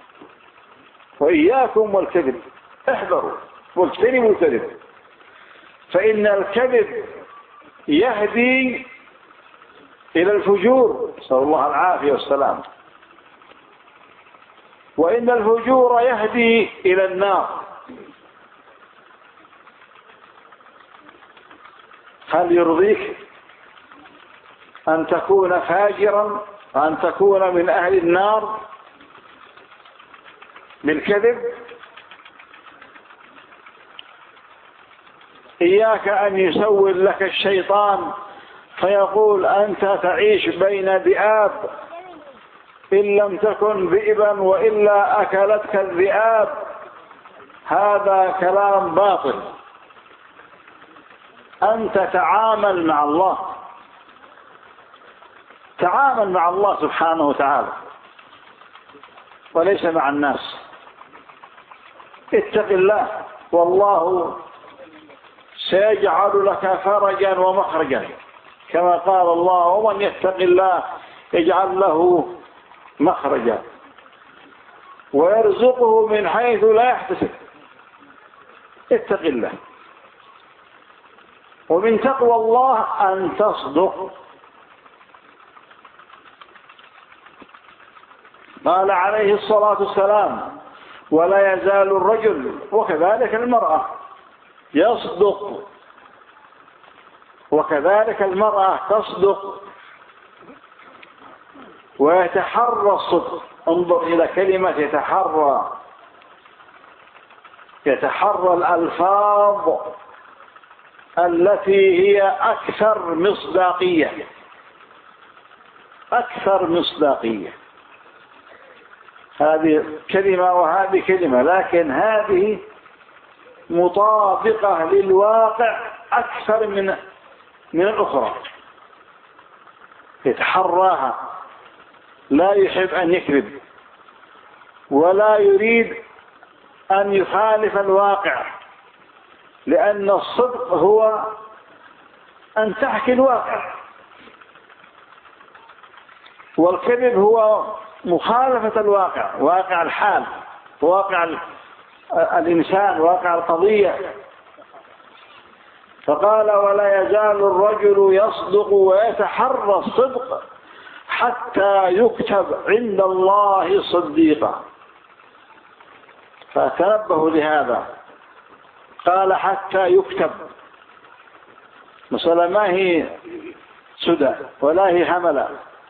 S1: وإياكم والكذب، احذروا واجتنبوا الكذب، فإن الكذب يهدي إلى الفجور، نسأل الله العافية والسلام، وإن الفجور يهدي إلى النار. هل يرضيك أن تكون فاجرا، أن تكون من أهل النار بالكذب؟ إياك أن يسول لك الشيطان فيقول أنت تعيش بين ذئاب، إن لم تكن ذئبا وإلا أكلتك الذئاب. هذا كلام باطل. أنت تعامل مع الله، تعامل مع الله سبحانه وتعالى وليس مع الناس. اتق الله والله سيجعل لك فرجا ومخرجا، كما قال الله ومن يتق الله يجعل له مخرجا ويرزقه من حيث لا يحتسب. اتق الله. ومن تقوى الله أن تصدق. قال عليه الصلاة والسلام ولا يزال الرجل وكذلك المرأة يصدق، وكذلك المرأة تصدق ويتحرى الصدق. انظر إلى كلمة يتحرى، يتحرى الألفاظ التي هي أكثر مصداقية، أكثر مصداقية. هذه كلمة وهذه كلمة، لكن هذه مطابقة للواقع أكثر من من الأخرى. يتحراها، لا يحب أن يكذب ولا يريد أن يخالف الواقع، لأن الصدق هو أن تحكي الواقع، والكذب هو مخالفة الواقع، واقع الحال، واقع الإنسان، واقع القضية. فقال ولا يزال الرجل يصدق ويتحرى الصدق حتى يكتب عند الله صديقا. فتنبهوا لهذا. قال حتى يكتب، مسألة ما هي سدى ولا هي حملة.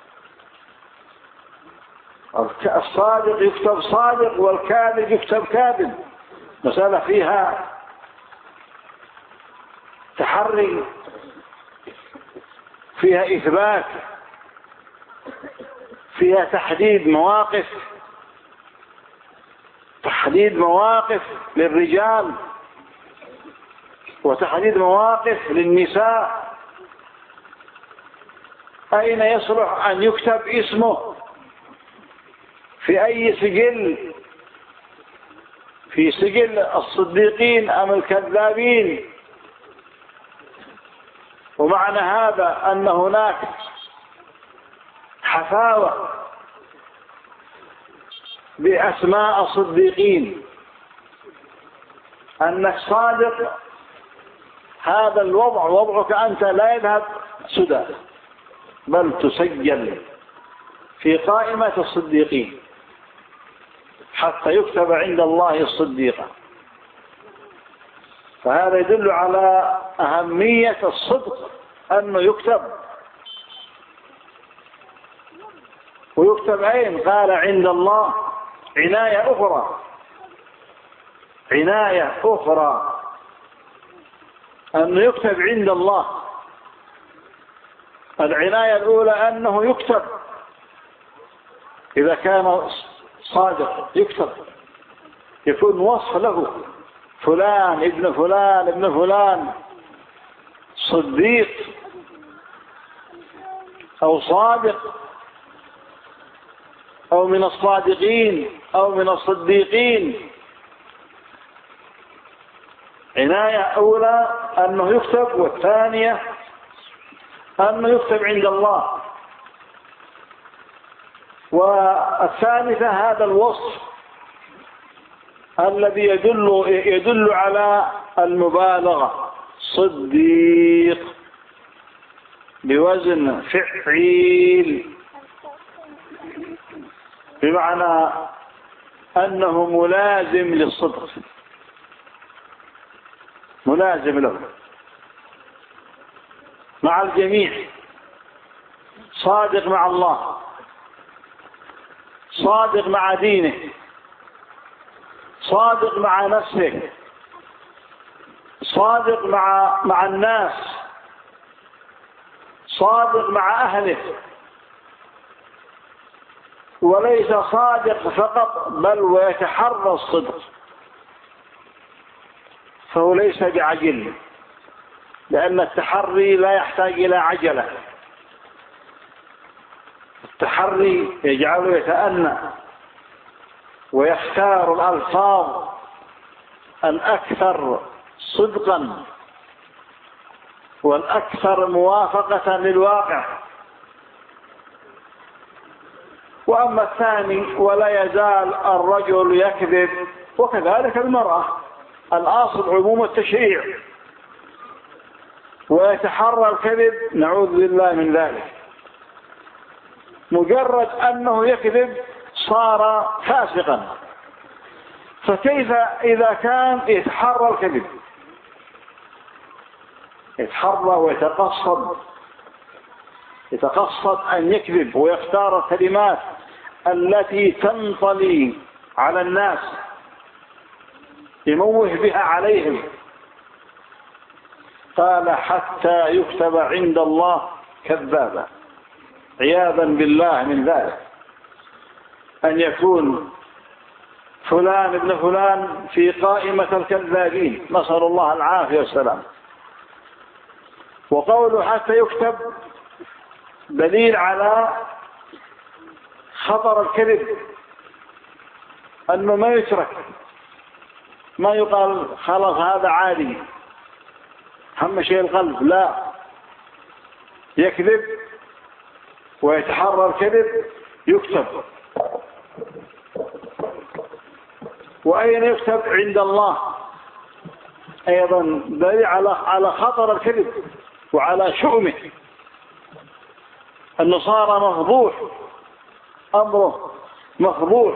S1: الصادق يكتب صادق والكاذب يكتب كاذب، مسألة فيها تحري، فيها إثبات، فيها تحديد مواقف، تحديد مواقف للرجال وتحديد مواقف للنساء. أين يصلح أن يكتب اسمه؟ في أي سجل؟ في سجل الصديقين أم الكذابين؟ ومعنى هذا أن هناك حفاوة بأسماء الصديقين، أنك صادق، هذا الوضع وضعك أنت لا يذهب سدى، بل تسجل في قائمة الصديقين حتى يكتب عند الله الصديقة. فهذا يدل على أهمية الصدق، أنه يكتب. ويكتب أين؟ قال عند الله. عناية أخرى، عناية أخرى أنه يكتب عند الله. العناية الأولى أنه يكتب، إذا كان صادق يكتب، يكون وصف له فلان ابن فلان ابن فلان صديق أو صادق أو من الصادقين أو من الصديقين. عناية أولى أنه يكتب، والثانية أنه يكتب عند الله، والثالثة هذا الوصف الذي يدل يدل على المبالغة، صديق بوزن فعيل، بمعنى أنه ملازم للصدق، ملازم له مع الجميع، صادق مع الله، صادق مع دينه، صادق مع نفسه، صادق مع مع الناس، صادق مع أهله، وليس صادق فقط بل ويتحرى الصدق. فهو ليس بعجل، لأن التحري لا يحتاج إلى عجلة. التحري يجعله يتأنى ويختار الألفاظ الأكثر صدقا والأكثر موافقة للواقع. وأما الثاني ولا يزال الرجل يكذب، وكذلك المرأة، الأصل عموم التشريع، ويتحرى الكذب، نعوذ بالله من ذلك. مجرد أنه يكذب صار فاسقا، فكيف إذا كان يتحرى الكذب، يتحرى ويتقصد يتقصد أن يكذب ويختار الكلمات التي تنطلي على الناس يموه بها عليهم. قال حتى يكتب عند الله كذابا، عياذا بالله من ذلك، أن يكون فلان ابن فلان في قائمة الكذابين، نسأل الله العافية والسلام. وقوله حتى يكتب دليل على خطر الكذب، أنه ما يترك، ما يقال خلاص هذا عادي هم شيء القلب، لا، يكذب ويتحرى الكذب، يكتب. وأين يكتب؟ عند الله، أيضا دليل على على خطر الكذب وعلى شؤمه، أنه صار مفضوح، أمره مفضوح،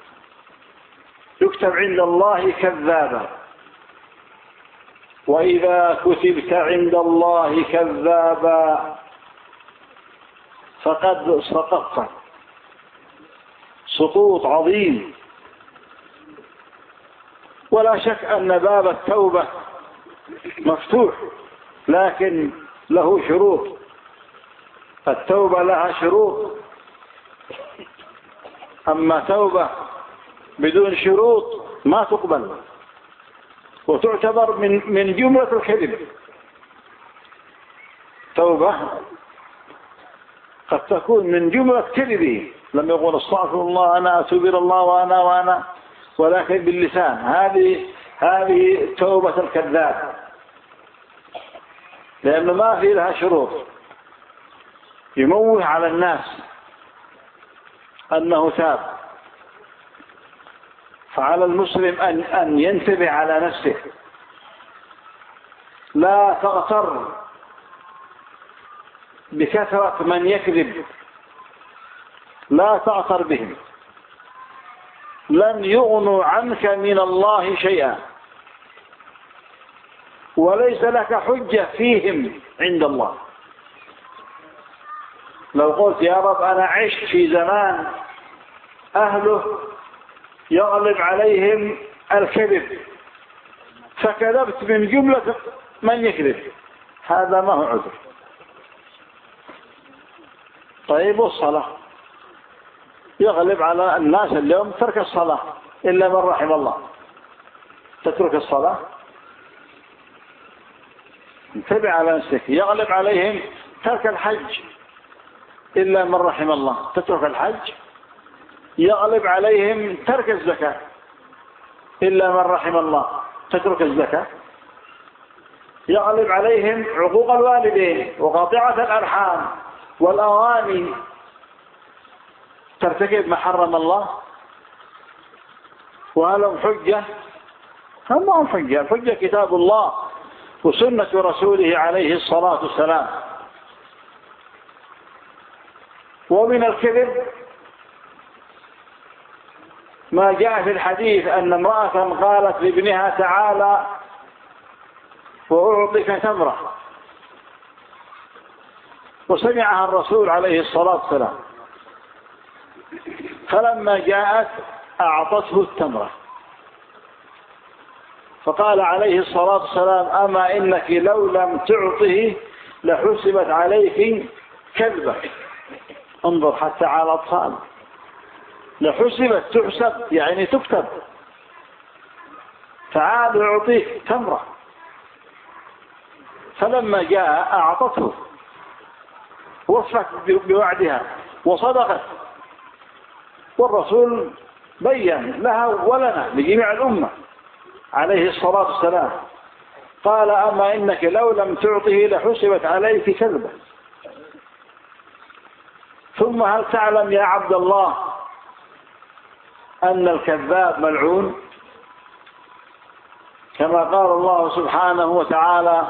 S1: يكتب عند الله كذابا. وإذا كتبت عند الله كذابا فقد سقطت سقوط عظيم. ولا شك أن باب التوبة مفتوح، لكن له شروط. التوبة لها شروط، أما توبة بدون شروط ما تقبل، وتعتبر من من جملة الكذب. توبة قد تكون من جملة كذبه، لم يقول استغفر الله أنا أتوب إلى الله وأنا وأنا، ولكن باللسان. هذه هذه توبة الكذاب، لأنه ما في لها شروط. يموه على الناس أنه تاب. فعلى المسلم أن أن ينتبه على نفسه، لا تغتر بكثرة من يكذب، لا تغتر بهم، لن يغنوا عنك من الله شيئا، وليس لك حجة فيهم عند الله. لو قلت يا رب أنا عشت في زمان أهله يغلب عليهم الكذب فكذبت من جملة من يكذب، هذا ما هو عذر. طيب والصلاة يغلب على الناس اليوم ترك الصلاة إلا من رحم الله. تترك الصلاة؟ انتبه على نفسك. يغلب عليهم ترك الحج إلا من رحم الله. تترك الحج. يغلب عليهم ترك الزكاة إلا من رحم الله. تترك الزكاة. يغلب عليهم عقوق الوالدين وقاطعة الأرحام والأواني، ترتكب ما حرم الله. وهل هم حجة؟ هم هم حجة. الحجة كتاب الله وسنة رسوله عليه الصلاة والسلام. ومن الكذب ما جاء في الحديث أن امرأة قالت لابنها تعالى وأعطيك تمرة، وسمعها الرسول عليه الصلاة والسلام، فلما جاءت أعطته التمرة، فقال عليه الصلاة والسلام أما إنك لو لم تعطه لحسبت عليك كذبة. انظر حتى على الأطفال، لحسبت تحسب يعني تكتب. تعال أعطيك تمرة، فلما جاء أعطته، وفت بوعدها وصدقت. والرسول بين لها ولنا لجميع الأمة عليه الصلاة والسلام، قال أما إنك لو لم تعطه لحسبت عليك كذبة. ثم هل تعلم يا عبد الله أن الكذاب ملعون؟ كما قال الله سبحانه وتعالى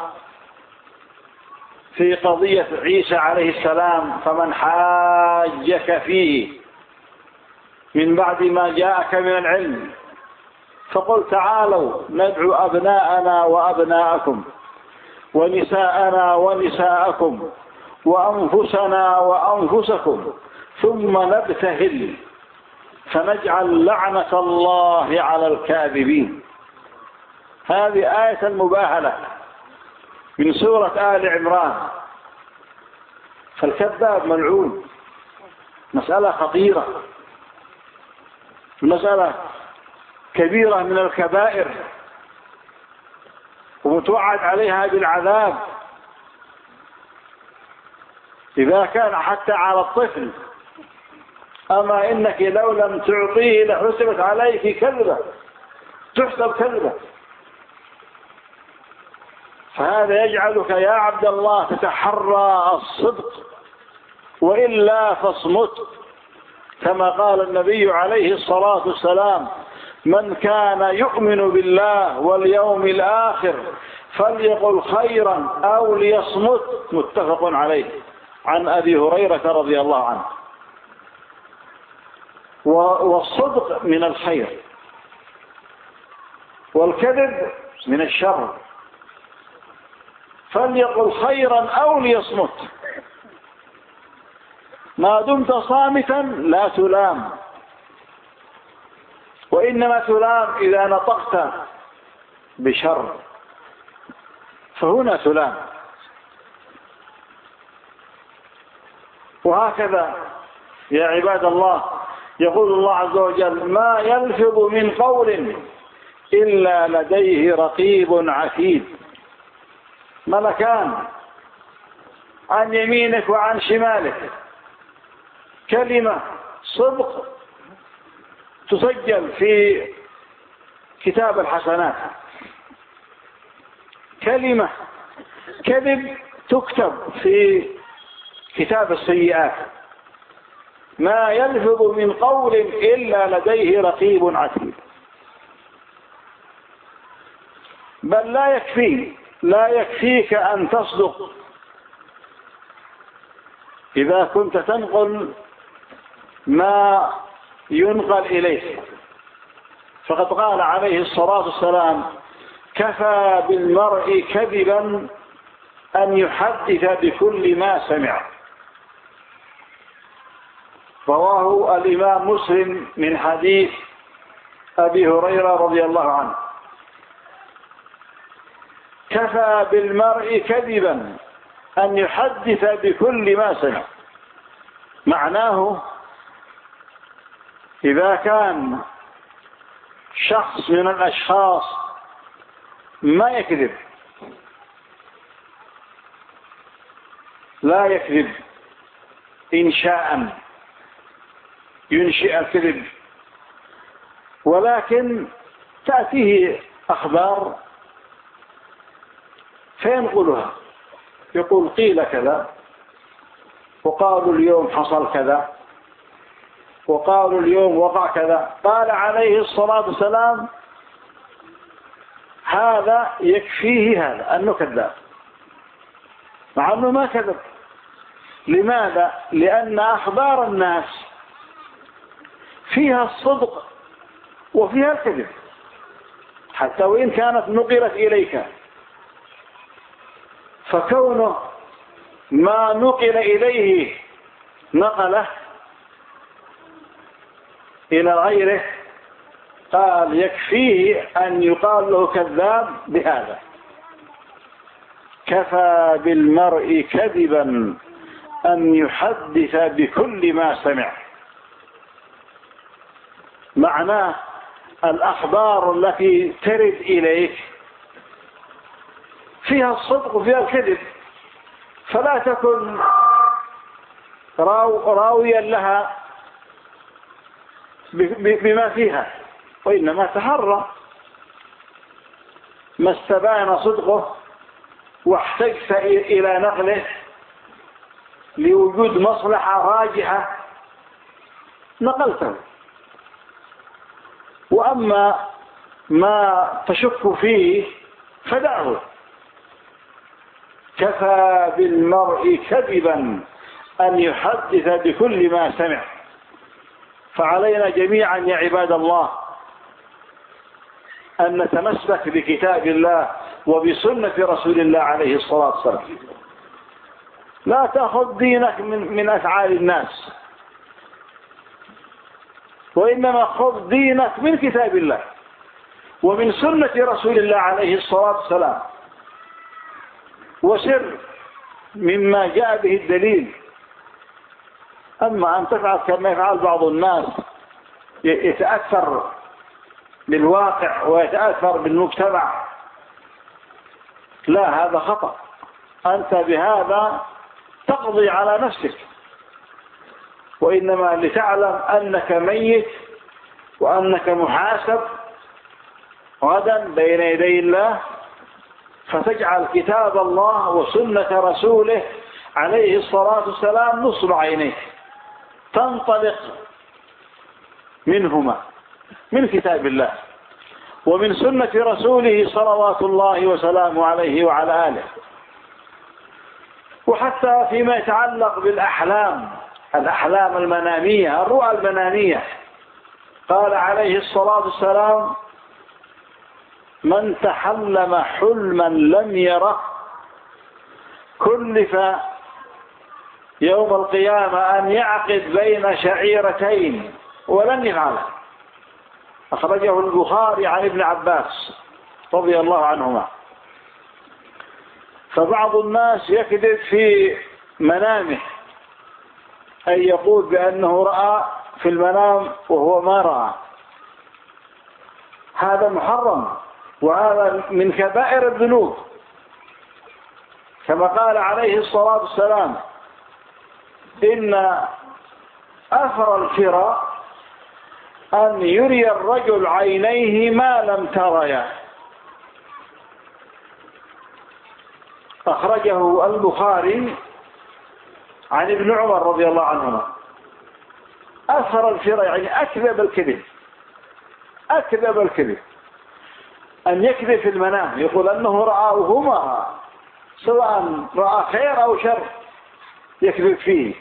S1: في قضية عيسى عليه السلام فمن حاجك فيه من بعد ما جاءك من العلم فقل تعالوا ندعو أبناءنا وأبناءكم ونساءنا ونساءكم وأنفسنا وأنفسكم ثم نبتهل فنجعل لعنة الله على الكاذبين. هذه آية المباهلة من سورة آل عمران. فالكذاب ملعون. مسألة خطيرة، مسألة كبيرة من الكبائر، ومتوعد عليها بالعذاب إذا كان حتى على الطفل. أما إنك لو لم تعطيه لحسبت عليك كذبة، تحسب كذبة. فهذا يجعلك يا عبد الله تتحرى الصدق، وإلا فاصمت. كما قال النبي عليه الصلاة والسلام من كان يؤمن بالله واليوم الآخر فليقل خيرا أو ليصمت. متفق عليه عن أبي هريرة رضي الله عنه. والصدق من الخير، والكذب من الشر. فليقل خيرا أو ليصمت. ما دمت صامتا لا تلام، وإنما تلام إذا نطقت بشر، فهنا تلام. وهكذا يا عباد الله يقول الله عز وجل ما يلفظ من قول إلا لديه رقيب عتيد. ملكان عن يمينك وعن شمالك كلمة صدق تسجل في كتاب الحسنات، كلمة كذب تكتب في كتاب السيئات، ما يلفظ من قول إلا لديه رقيب عتيد. بل لا يكفي لا يكفيك أن تصدق إذا كنت تنقل ما ينقل إليك، فقد قال عليه الصلاة والسلام: كفى بالمرء كذبا أن يحدث بكل ما سمع. رواه الإمام مسلم من حديث أبي هريرة رضي الله عنه: كفى بالمرء كذبا أن يحدث بكل ما سمع. معناه إذا كان شخص من الأشخاص ما يكذب، لا يكذب إنشاء ينشئ الكذب، ولكن تأتيه أخبار فينقلها، يقول قيل كذا، وقالوا اليوم حصل كذا، وقالوا اليوم وقع كذا. قال عليه الصلاة والسلام: هذا يكفيه هذا أنه كذاب، مع أنه ما كذب. لماذا؟ لأن أخبار الناس فيها الصدق وفيها الكذب، حتى وإن كانت نقلت إليك. فكونه ما نقل إليه نقله إلى غيره، قال يكفيه أن يقال له كذاب بهذا. كفى بالمرء كذبا أن يحدث بكل ما سمع. معناه الأخبار التي ترد إليك فيها الصدق وفيها الكذب، فلا تكن راو راويا لها بما فيها، وإنما تحرى ما استبان صدقه واحتجت إلى نقله لوجود مصلحة راجحة نقلته. وأما ما تشك فيه فدعه. كفى بالمرء كذبا أن يحدث بكل ما سمع. فعلينا جميعا يا عباد الله أن نتمسك بكتاب الله وبسنة رسول الله عليه الصلاة والسلام. لا تأخذ دينك من, من أفعال الناس، وإنما خذ دينك من كتاب الله ومن سنة رسول الله عليه الصلاة والسلام، وسر مما جاء به الدليل. أما أن تفعل كما يفعل بعض الناس، يتأثر بالواقع ويتأثر بالمجتمع، لا، هذا خطأ. أنت بهذا تقضي على نفسك، وإنما لتعلم أنك ميت وأنك محاسب غدا بين يدي الله، فتجعل كتاب الله وسنة رسوله عليه الصلاة والسلام نصب عينيك، تنطلق منهما، من كتاب الله ومن سنة رسوله صلوات الله وسلامه عليه وعلى آله. وحتى فيما يتعلق بالأحلام، الأحلام المنامية، الرؤى المنامية، قال عليه الصلاة والسلام: من تحلم حلما لم يره كلف يوم القيامة أن يعقد بين شعيرتين ولن يفعله. أخرجه البخاري عن ابن عباس رضي الله عنهما. فبعض الناس يكذب في منامه، أي يقول بأنه رأى في المنام وهو ما رأى. هذا محرم، وهذا من كبائر الذنوب، كما قال عليه الصلاة والسلام: إن أفر الفرى أن يري الرجل عينيه ما لم تريا. أخرجه البخاري عن ابن عمر رضي الله عنهما. أفر الفرى يعني أكذب الكذب، أكذب الكذب، أن يكذب في المنام، يقول أنه رأى وهو رأى، سواء رأى خير أو شر يكذب فيه.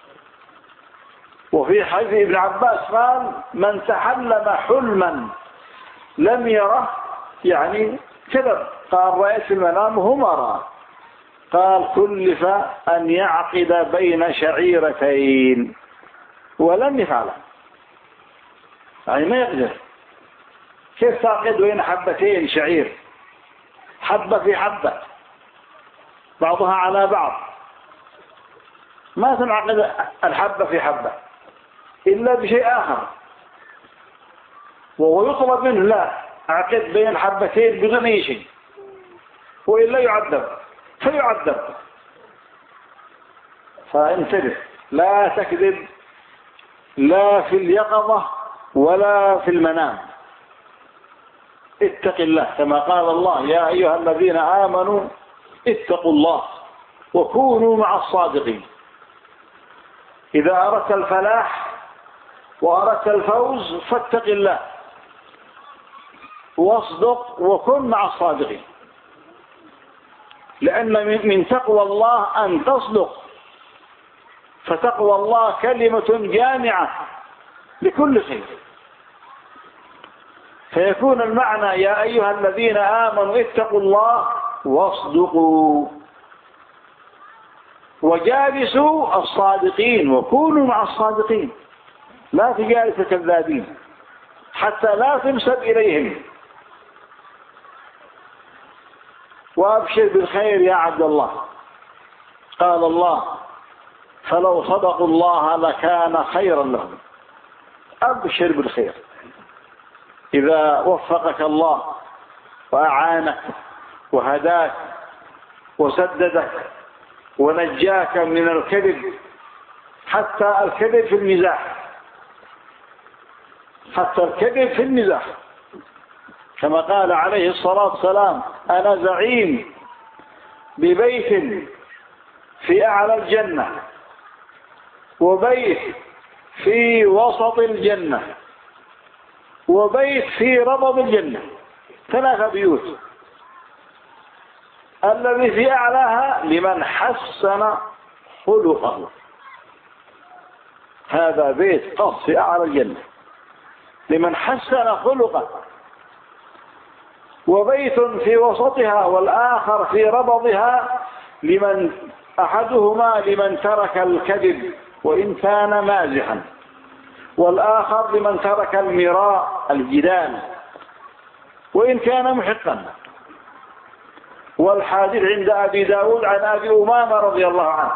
S1: وفي حديث ابن عباس قال: من تحلم حلما لم يره، يعني كذب، قال رأيت في المنام وهو رأى. قال: كلف أن يعقد بين شعيرتين، ولم يفعله، يعني ما يقدر. كيف تعقد بين حبتين شعير؟ حبة في حبة بعضها على بعض، ما تنعقد الحبة في حبة إلا بشيء آخر. وهو يطلب منه: لا، أعقد بين حبتين بدون أي شيء، وإلا يعذب، فيعذب. فانتبه، لا تكذب لا في اليقظة ولا في المنام. اتق الله، كما قال الله: يا أيها الذين آمنوا اتقوا الله وكونوا مع الصادقين. إذا أردت الفلاح وأردت الفوز فاتق الله واصدق وكن مع الصادقين، لأن من تقوى الله أن تصدق، فتقوى الله كلمة جامعة لكل خير. فيكون المعنى: يا أيها الذين آمنوا اتقوا الله واصدقوا وجالسوا الصادقين وكونوا مع الصادقين، لا تجالس الكذابين حتى لا تنسب إليهم. وأبشر بالخير يا عبد الله. قال الله: فلو صدقوا الله لكان خيرا لهم. أبشر بالخير. إذا وفقك الله وأعانك وهداك وسددك ونجاك من الكذب، حتى الكذب في المزاح، حتى الكذب في المزاح، كما قال عليه الصلاة والسلام: أنا زعيم ببيت في أعلى الجنة وبيت في وسط الجنة وبيت في ربض الجنة، ثلاثة بيوت. الذي في أعلاها لمن حسن خلقه، هذا بيت قص في أعلى الجنة لمن حسن خلقه. وبيت في وسطها والآخر في ربضها لمن أحدهما لمن ترك الكذب وإن كان مازحا، والآخر لمن ترك المراء الجدال وإن كان محقا. والحديث عند أبي داود عن أبي أمامة رضي الله عنه: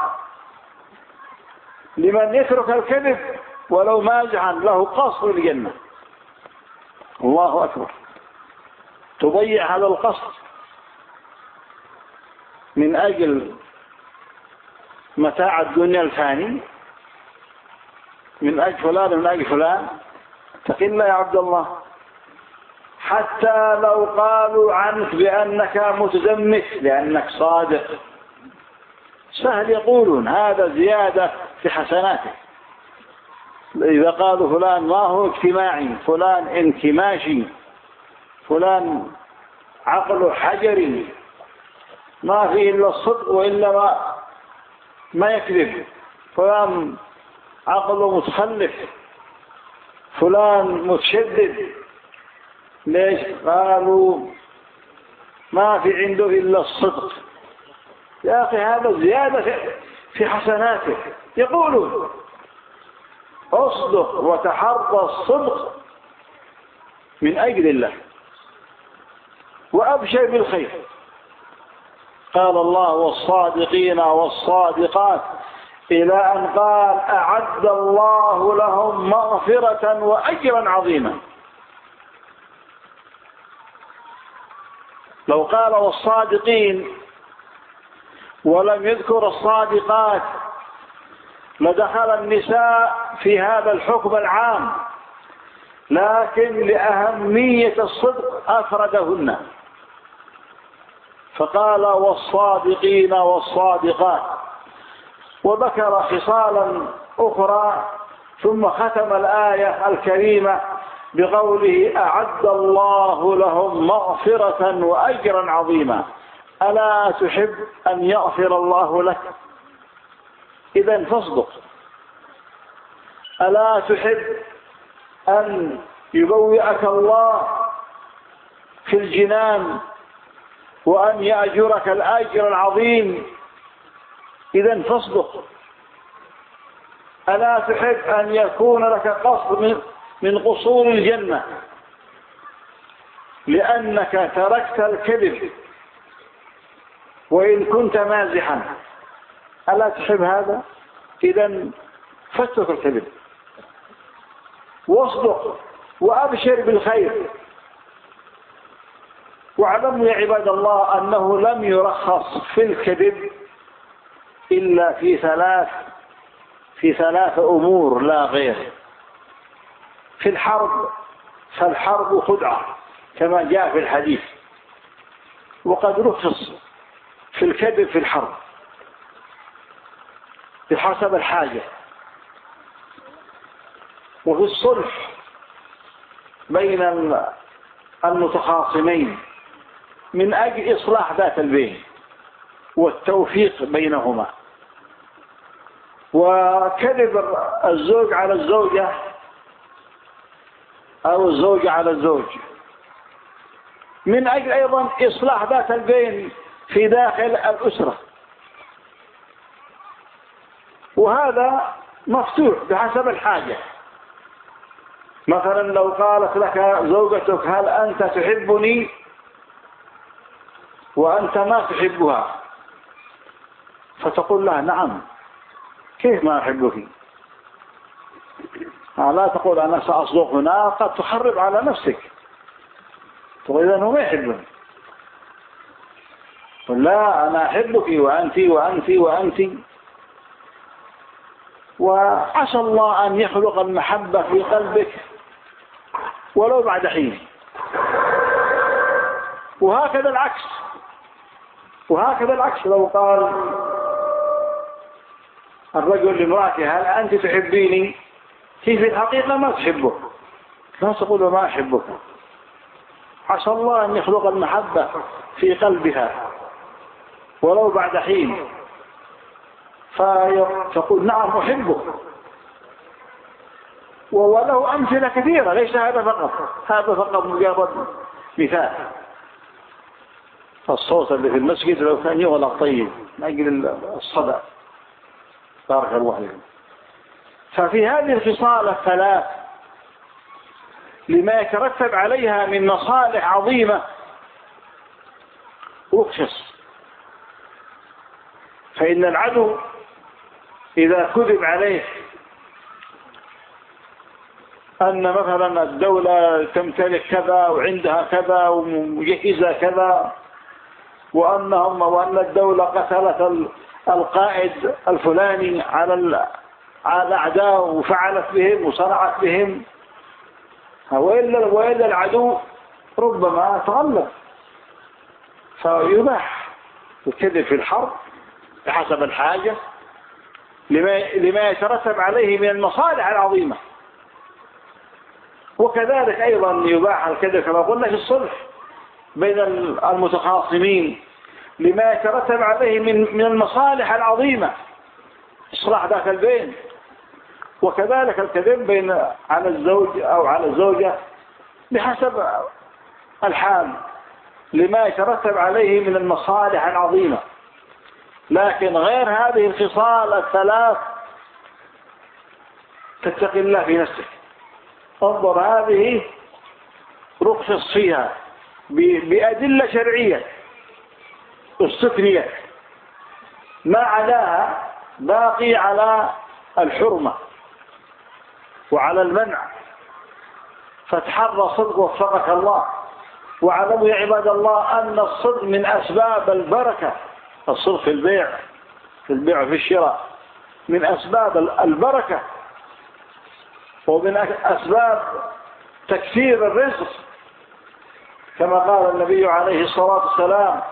S1: لمن يترك الكذب ولو مازحا له قصر الجنة. الله أكبر. تضيع هذا القصر من أجل متاع الدنيا الفاني، من أجل فلان من أجل فلان. اتق الله يا عبد الله. حتى لو قالوا عنك بأنك متزمت لأنك صادق، سهل يقولون هذا زيادة في حسناتك. إذا قالوا فلان ما هو اجتماعي، فلان انكماشي، فلان عقله حجري، ما فيه إلا الصدق وإلا ما, ما يكذب، فلان عقله متخلف، فلان متشدد، ليش؟ قالوا ما في عنده إلا الصدق. يا أخي هذا زيادة في حسناته. يقولون اصدق وتحرى الصدق من أجل الله وأبشر بالخير. قال الله: والصادقين والصادقات، إلى أن قال: أعد الله لهم مغفرة وأجرا عظيما. لو قال والصادقين ولم يذكر الصادقات لدخل النساء في هذا الحكم العام، لكن لأهمية الصدق أفردهن فقال والصادقين والصادقات، وذكر خصالا أخرى، ثم ختم الآية الكريمة بقوله أعد الله لهم مغفرة وأجرا عظيما. ألا تحب أن يغفر الله لك؟ إذن فاصدق. ألا تحب أن يبوئك الله في الجنان وأن يأجرك الأجر العظيم؟ إذن فاصدق. ألا تحب أن يكون لك قصر من قصور الجنة لأنك تركت الكذب وإن كنت مازحا؟ ألا تحب هذا؟ إذن فاترك الكذب واصدق وأبشر بالخير. واعلموا يا عباد الله أنه لم يرخص في الكذب إلا في ثلاث في ثلاث أمور لا غير. في الحرب، فالحرب خدعة كما جاء في الحديث، وقد رخص في الكذب في الحرب بحسب الحاجة. وفي الصلح بين المتخاصمين من أجل إصلاح ذات البين والتوفيق بينهما. وكذب الزوج على الزوجة أو الزوجة على الزوج من أجل أيضا إصلاح ذات البين في داخل الأسرة، وهذا مفتوح بحسب الحاجة. مثلا لو قالت لك زوجتك هل أنت تحبني وأنت ما تحبها، فتقول لها نعم، كيف ما أحبك؟ لا تقول أنا سأصدق هنا، قد تخرب على نفسك، تقول إذا هو ما يحبني. لا، أنا أحبك وأنت وأنت وأنت. وعسى الله أن يخلق المحبة في قلبك ولو بعد حين. وهكذا العكس، وهكذا العكس لو قال الرجل لامرأته هل أنت تحبيني؟ هي في الحقيقة ما تحبك، لا تقول ما أحبك. عسى الله أن يخلق المحبة في قلبها ولو بعد حين، فتقول نعم أحبك. وله أمثلة كثيرة، ليس هذا فقط، هذا فقط مجرد مثال. الصوت اللي في المسجد لو كان يغلق طيب من أجل الصدى، بارك الله فيكم. ففي هذه الخصال الثلاث لما يترتب عليها من مصالح عظيمة رخص. فإن العدو إذا كذب عليه أن مثلا الدولة تمتلك كذا وعندها كذا ومجهزة كذا، وأنهم وأن الدولة قتلت القائد الفلاني على على الأعداء وفعلت بهم وصنعت بهم، وإلا وإلا العدو ربما تغلب. فيباح الكذب في الحرب بحسب الحاجة لما لما يترتب عليه من المصالح العظيمة. وكذلك أيضا يباح الكذب كما قلنا في الصلح بين المتخاصمين لما يترتب عليه من من المصالح العظيمة، إصلاح ذات البين. وكذلك الكذب بين على الزوج أو على الزوجة بحسب الحال لما يترتب عليه من المصالح العظيمة. لكن غير هذه الخصال الثلاث تتقي الله في نفسك. انظر، هذه رخص فيها بأدلة شرعية استثنيت، ما عداها باقي على الحرمة وعلى المنع. فتحرى صدق وفقك الله. واعلموا يا عباد الله أن الصدق من أسباب البركة. الصدق في البيع في البيع في الشراء من أسباب البركة ومن أسباب تكثير الرزق، كما قال النبي عليه الصلاة والسلام: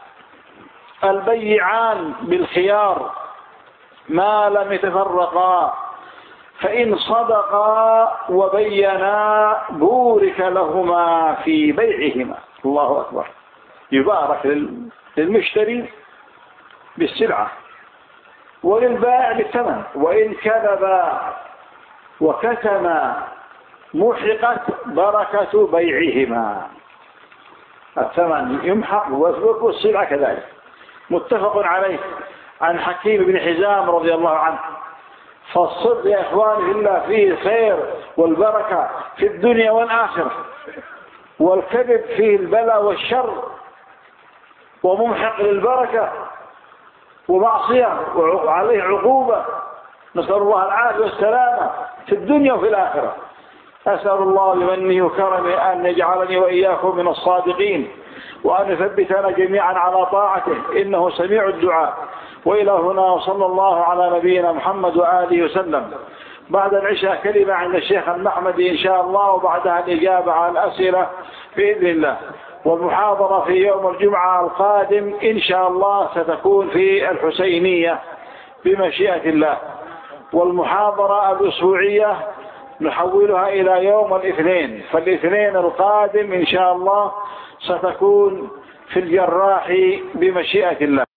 S1: البيعان بالخيار ما لم يتفرقا، فإن صدقا وبينا بورك لهما في بيعهما. الله أكبر. يبارك للمشتري بالسلعة وللبائع بالثمن، وإن كذبا وكتما محقت بركة بيعهما. الثمن يمحق والسلعة كذلك. متفق عليه عن حكيم بن حزام رضي الله عنه. فالصدق يا إخواني في الله فيه الخير والبركة في الدنيا والآخرة، والكذب فيه البلاء والشر وممحق للبركة ومعصية وعليه عقوبة. نسأل الله العافية والسلامة في الدنيا وفي الآخرة. أسأل الله بمنه وكرمه أن يجعلني وإياكم من الصادقين، وأن يثبتنا جميعا على طاعته، إنه سميع الدعاء. وإلى هنا، وصلى الله على نبينا محمد وآله وسلم. بعد العشاء كلمة عند الشيخ المحمدي إن شاء الله، وبعدها الإجابة على الأسئلة بإذن الله. والمحاضرة في يوم الجمعة القادم إن شاء الله ستكون في الحسينية بمشيئة الله. والمحاضرة الأسبوعية نحولها إلى يوم الاثنين، فالاثنين القادم إن شاء الله ستكون في الجراح بمشيئة الله.